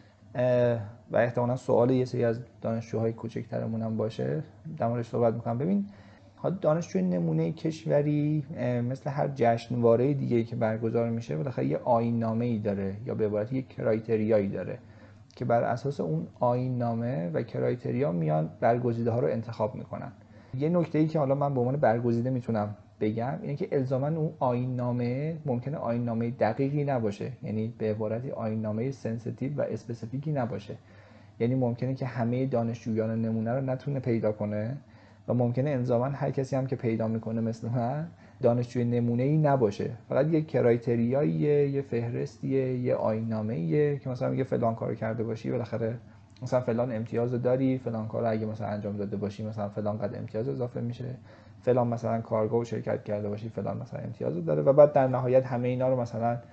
و احتمالاً سوال یه سری از دانشجوهای کوچکترمون هم باشه، در موردش صحبت میکنم. ببین دانشجوی نمونه کشوری مثل هر جشنواره دیگه‌ای که برگزار میشه بالاخره یه آیین‌نامه‌ای داره یا به عبارت یک کرایتریایی داره که بر اساس اون آیین‌نامه و کرایتریا میان برگزیده‌ها رو انتخاب میکنن. یه نکته‌ای که حالا من به عنوان برگزیده میتونم بگم اینه که الزاما اون آیین‌نامه ممکنه آیین‌نامه دقیقی نباشه، یعنی به عبارتی آیین‌نامه سنسیتیو و اسپسیفیکی نباشه. یعنی ممکنه که همه دانشجویان نمونه رو نتونه پیدا کنه و ممکنه الزاما هر کسی هم که پیدا میکنه مثل من دانشجوی نمونه‌ای نباشه، فقط یه کرایتریاییه، یه فهرستیه، یه آیین‌نامه‌ایه که مثلا میگه فلان کارو کرده باشی بالاخره مثلا فلان امتیاز داری، فلان کارو اگه مثلا انجام داده باشی مثلا فلان قدر امتیاز اضافه میشه، فلان مثلا کارگاه شرکت کرده باشی فلان مثلا امتیاز داره و بعد در نهایت همه اینا رو مثلا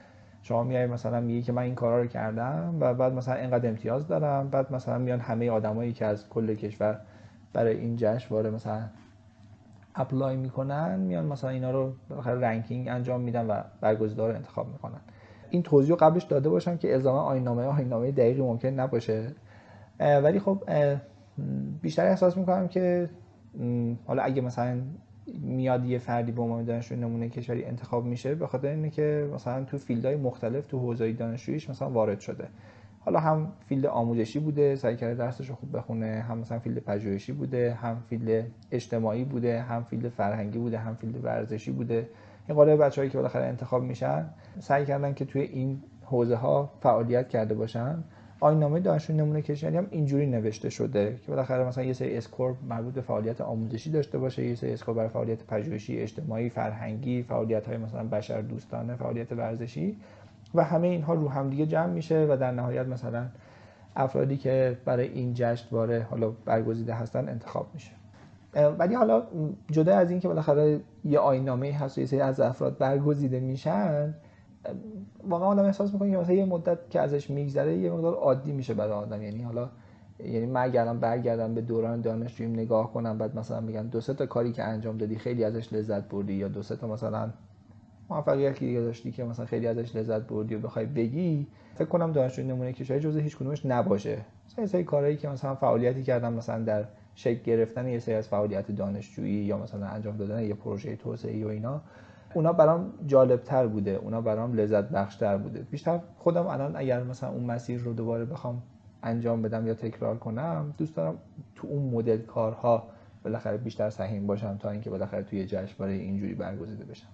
شما میای مثلا میگی که من این کارا رو کردم و بعد مثلا اینقدر امتیاز دارم، بعد مثلا میان همه آدمایی که از کل کشور برای این جشنواره مثلا اپلای میکنن، میان مثلا اینا رو بالاخره رنکینگ انجام میدن و برگزیدار رو انتخاب میکنن. این توضیح رو قبلش داده باشم که الزاما آیین‌نامه دقیقی ممکن نباشه، ولی خب بیشتر احساس میکنم که حالا اگه مثلا میاد یه فردی به عنوان دانشجوی نمونه کشوری انتخاب میشه به خاطر اینه که مثلا تو فیلدهای مختلف تو حوزه‌های دانشجوییش مثلا وارد شده، حالا هم فیلد آموزشی بوده سعی کرده درسش رو خوب بخونه، هم مثلا فیلد پژوهشی بوده، هم فیلد اجتماعی بوده، هم فیلد فرهنگی بوده، هم فیلد ورزشی بوده. این قالب بچه‌هایی که بالاخره انتخاب میشن سعی کردن که توی این حوزه‌ها فعالیت کرده باشن. آیین‌نامه دانشجوی نمونه کشوری هم اینجوری نوشته شده که بالاخره مثلا یه سری اسکور مربوط به فعالیت آموزشی داشته باشه، یه سری اسکور برای فعالیت پژوهشی، اجتماعی، فرهنگی، فعالیت‌های مثلا بشردوستانه، فعالیت ورزشی و همه اینها رو هم دیگه جمع میشه و در نهایت مثلا افرادی که برای این جشنواره حالا برگزیده هستن انتخاب میشه. ولی حالا جدا از این که بالاخره یه آیین‌نامه‌ای هست و یه سری از افراد برگزیده میشن، واقعا آدم احساس میکنه که مثلا یه مدت که ازش میگذره یه مقدار عادی میشه برای آدم. یعنی من اگه برگردم به دوران دانشجوییم نگاه کنم بعد مثلا میگن 2-3 تا کاری که انجام دادی خیلی ازش لذت بردی یا 2-3 تا مثلا موفقیتی دیگه داشتی که مثلا خیلی ازش لذت بردی و بخوای بگی، فکر کنم دانشجوی نمونه کشوری جزء هیچ کدومش نباشه. مثلا یه سری کارهایی که مثلا فعالیتی کردم مثلا در شکل گرفتن یه سری از فعالیت دانشجویی یا مثلا انجام دادن یه پروژه توسعه‌ای و اینا، اونا برام جالب‌تر بوده، اونا برام لذت بخش‌تر بوده. بیشتر خودم الان اگر مثلا اون مسیر رو دوباره بخوام انجام بدم یا تکرار کنم، دوست دارم تو اون مدل کارها بالاخره بیشتر سهیم باشم تا اینکه بالاخره توی جشنواره اینجوری برگزیده بشم.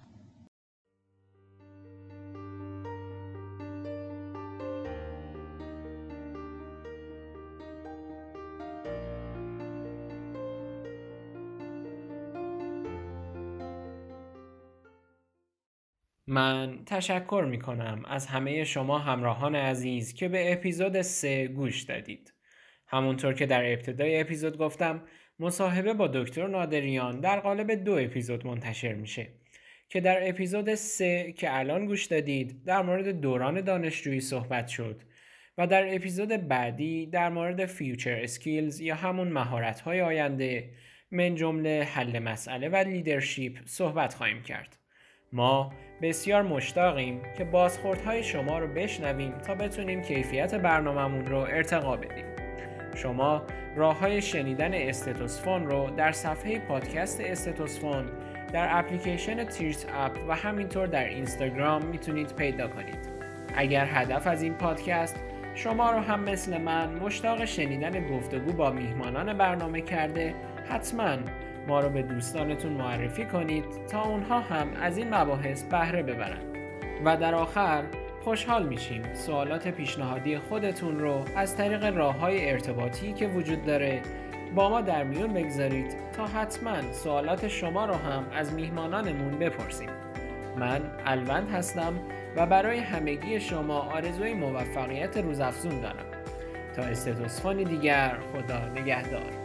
من تشکر می کنم از همه شما همراهان عزیز که به اپیزود 3 گوش دادید. همونطور که در ابتدای اپیزود گفتم، مصاحبه با دکتر نادریان در قالب 2 اپیزود منتشر میشه که در اپیزود 3 که الان گوش دادید در مورد دوران دانشجویی صحبت شد و در اپیزود بعدی در مورد فیوچر اسکیلز یا همون مهارت‌های آینده من جمله حل مسئله و لیدرشپ صحبت خواهیم کرد. ما بسیار مشتاقیم که بازخوردهای شما رو بشنویم تا بتونیم کیفیت برنامه‌مون رو ارتقا بدیم. شما راه‌های شنیدن استتوسفون رو در صفحه پادکست استتوسفون، در اپلیکیشن تیرت اپ و همینطور در اینستاگرام میتونید پیدا کنید. اگر هدف از این پادکست شما رو هم مثل من مشتاق شنیدن گفتگو با میهمانان برنامه کرده، حتماً ما رو به دوستانتون معرفی کنید تا اونها هم از این مباحث بهره ببرن. و در آخر خوشحال میشیم سوالات پیشنهادی خودتون رو از طریق راه‌های ارتباطی که وجود داره با ما در میون بگذارید تا حتما سوالات شما رو هم از میهمانانمون بپرسیم. من الوند هستم و برای همگی شما آرزوی موفقیت روزافزون دارم. تا استتوسفونی دیگر، خدا نگهدار.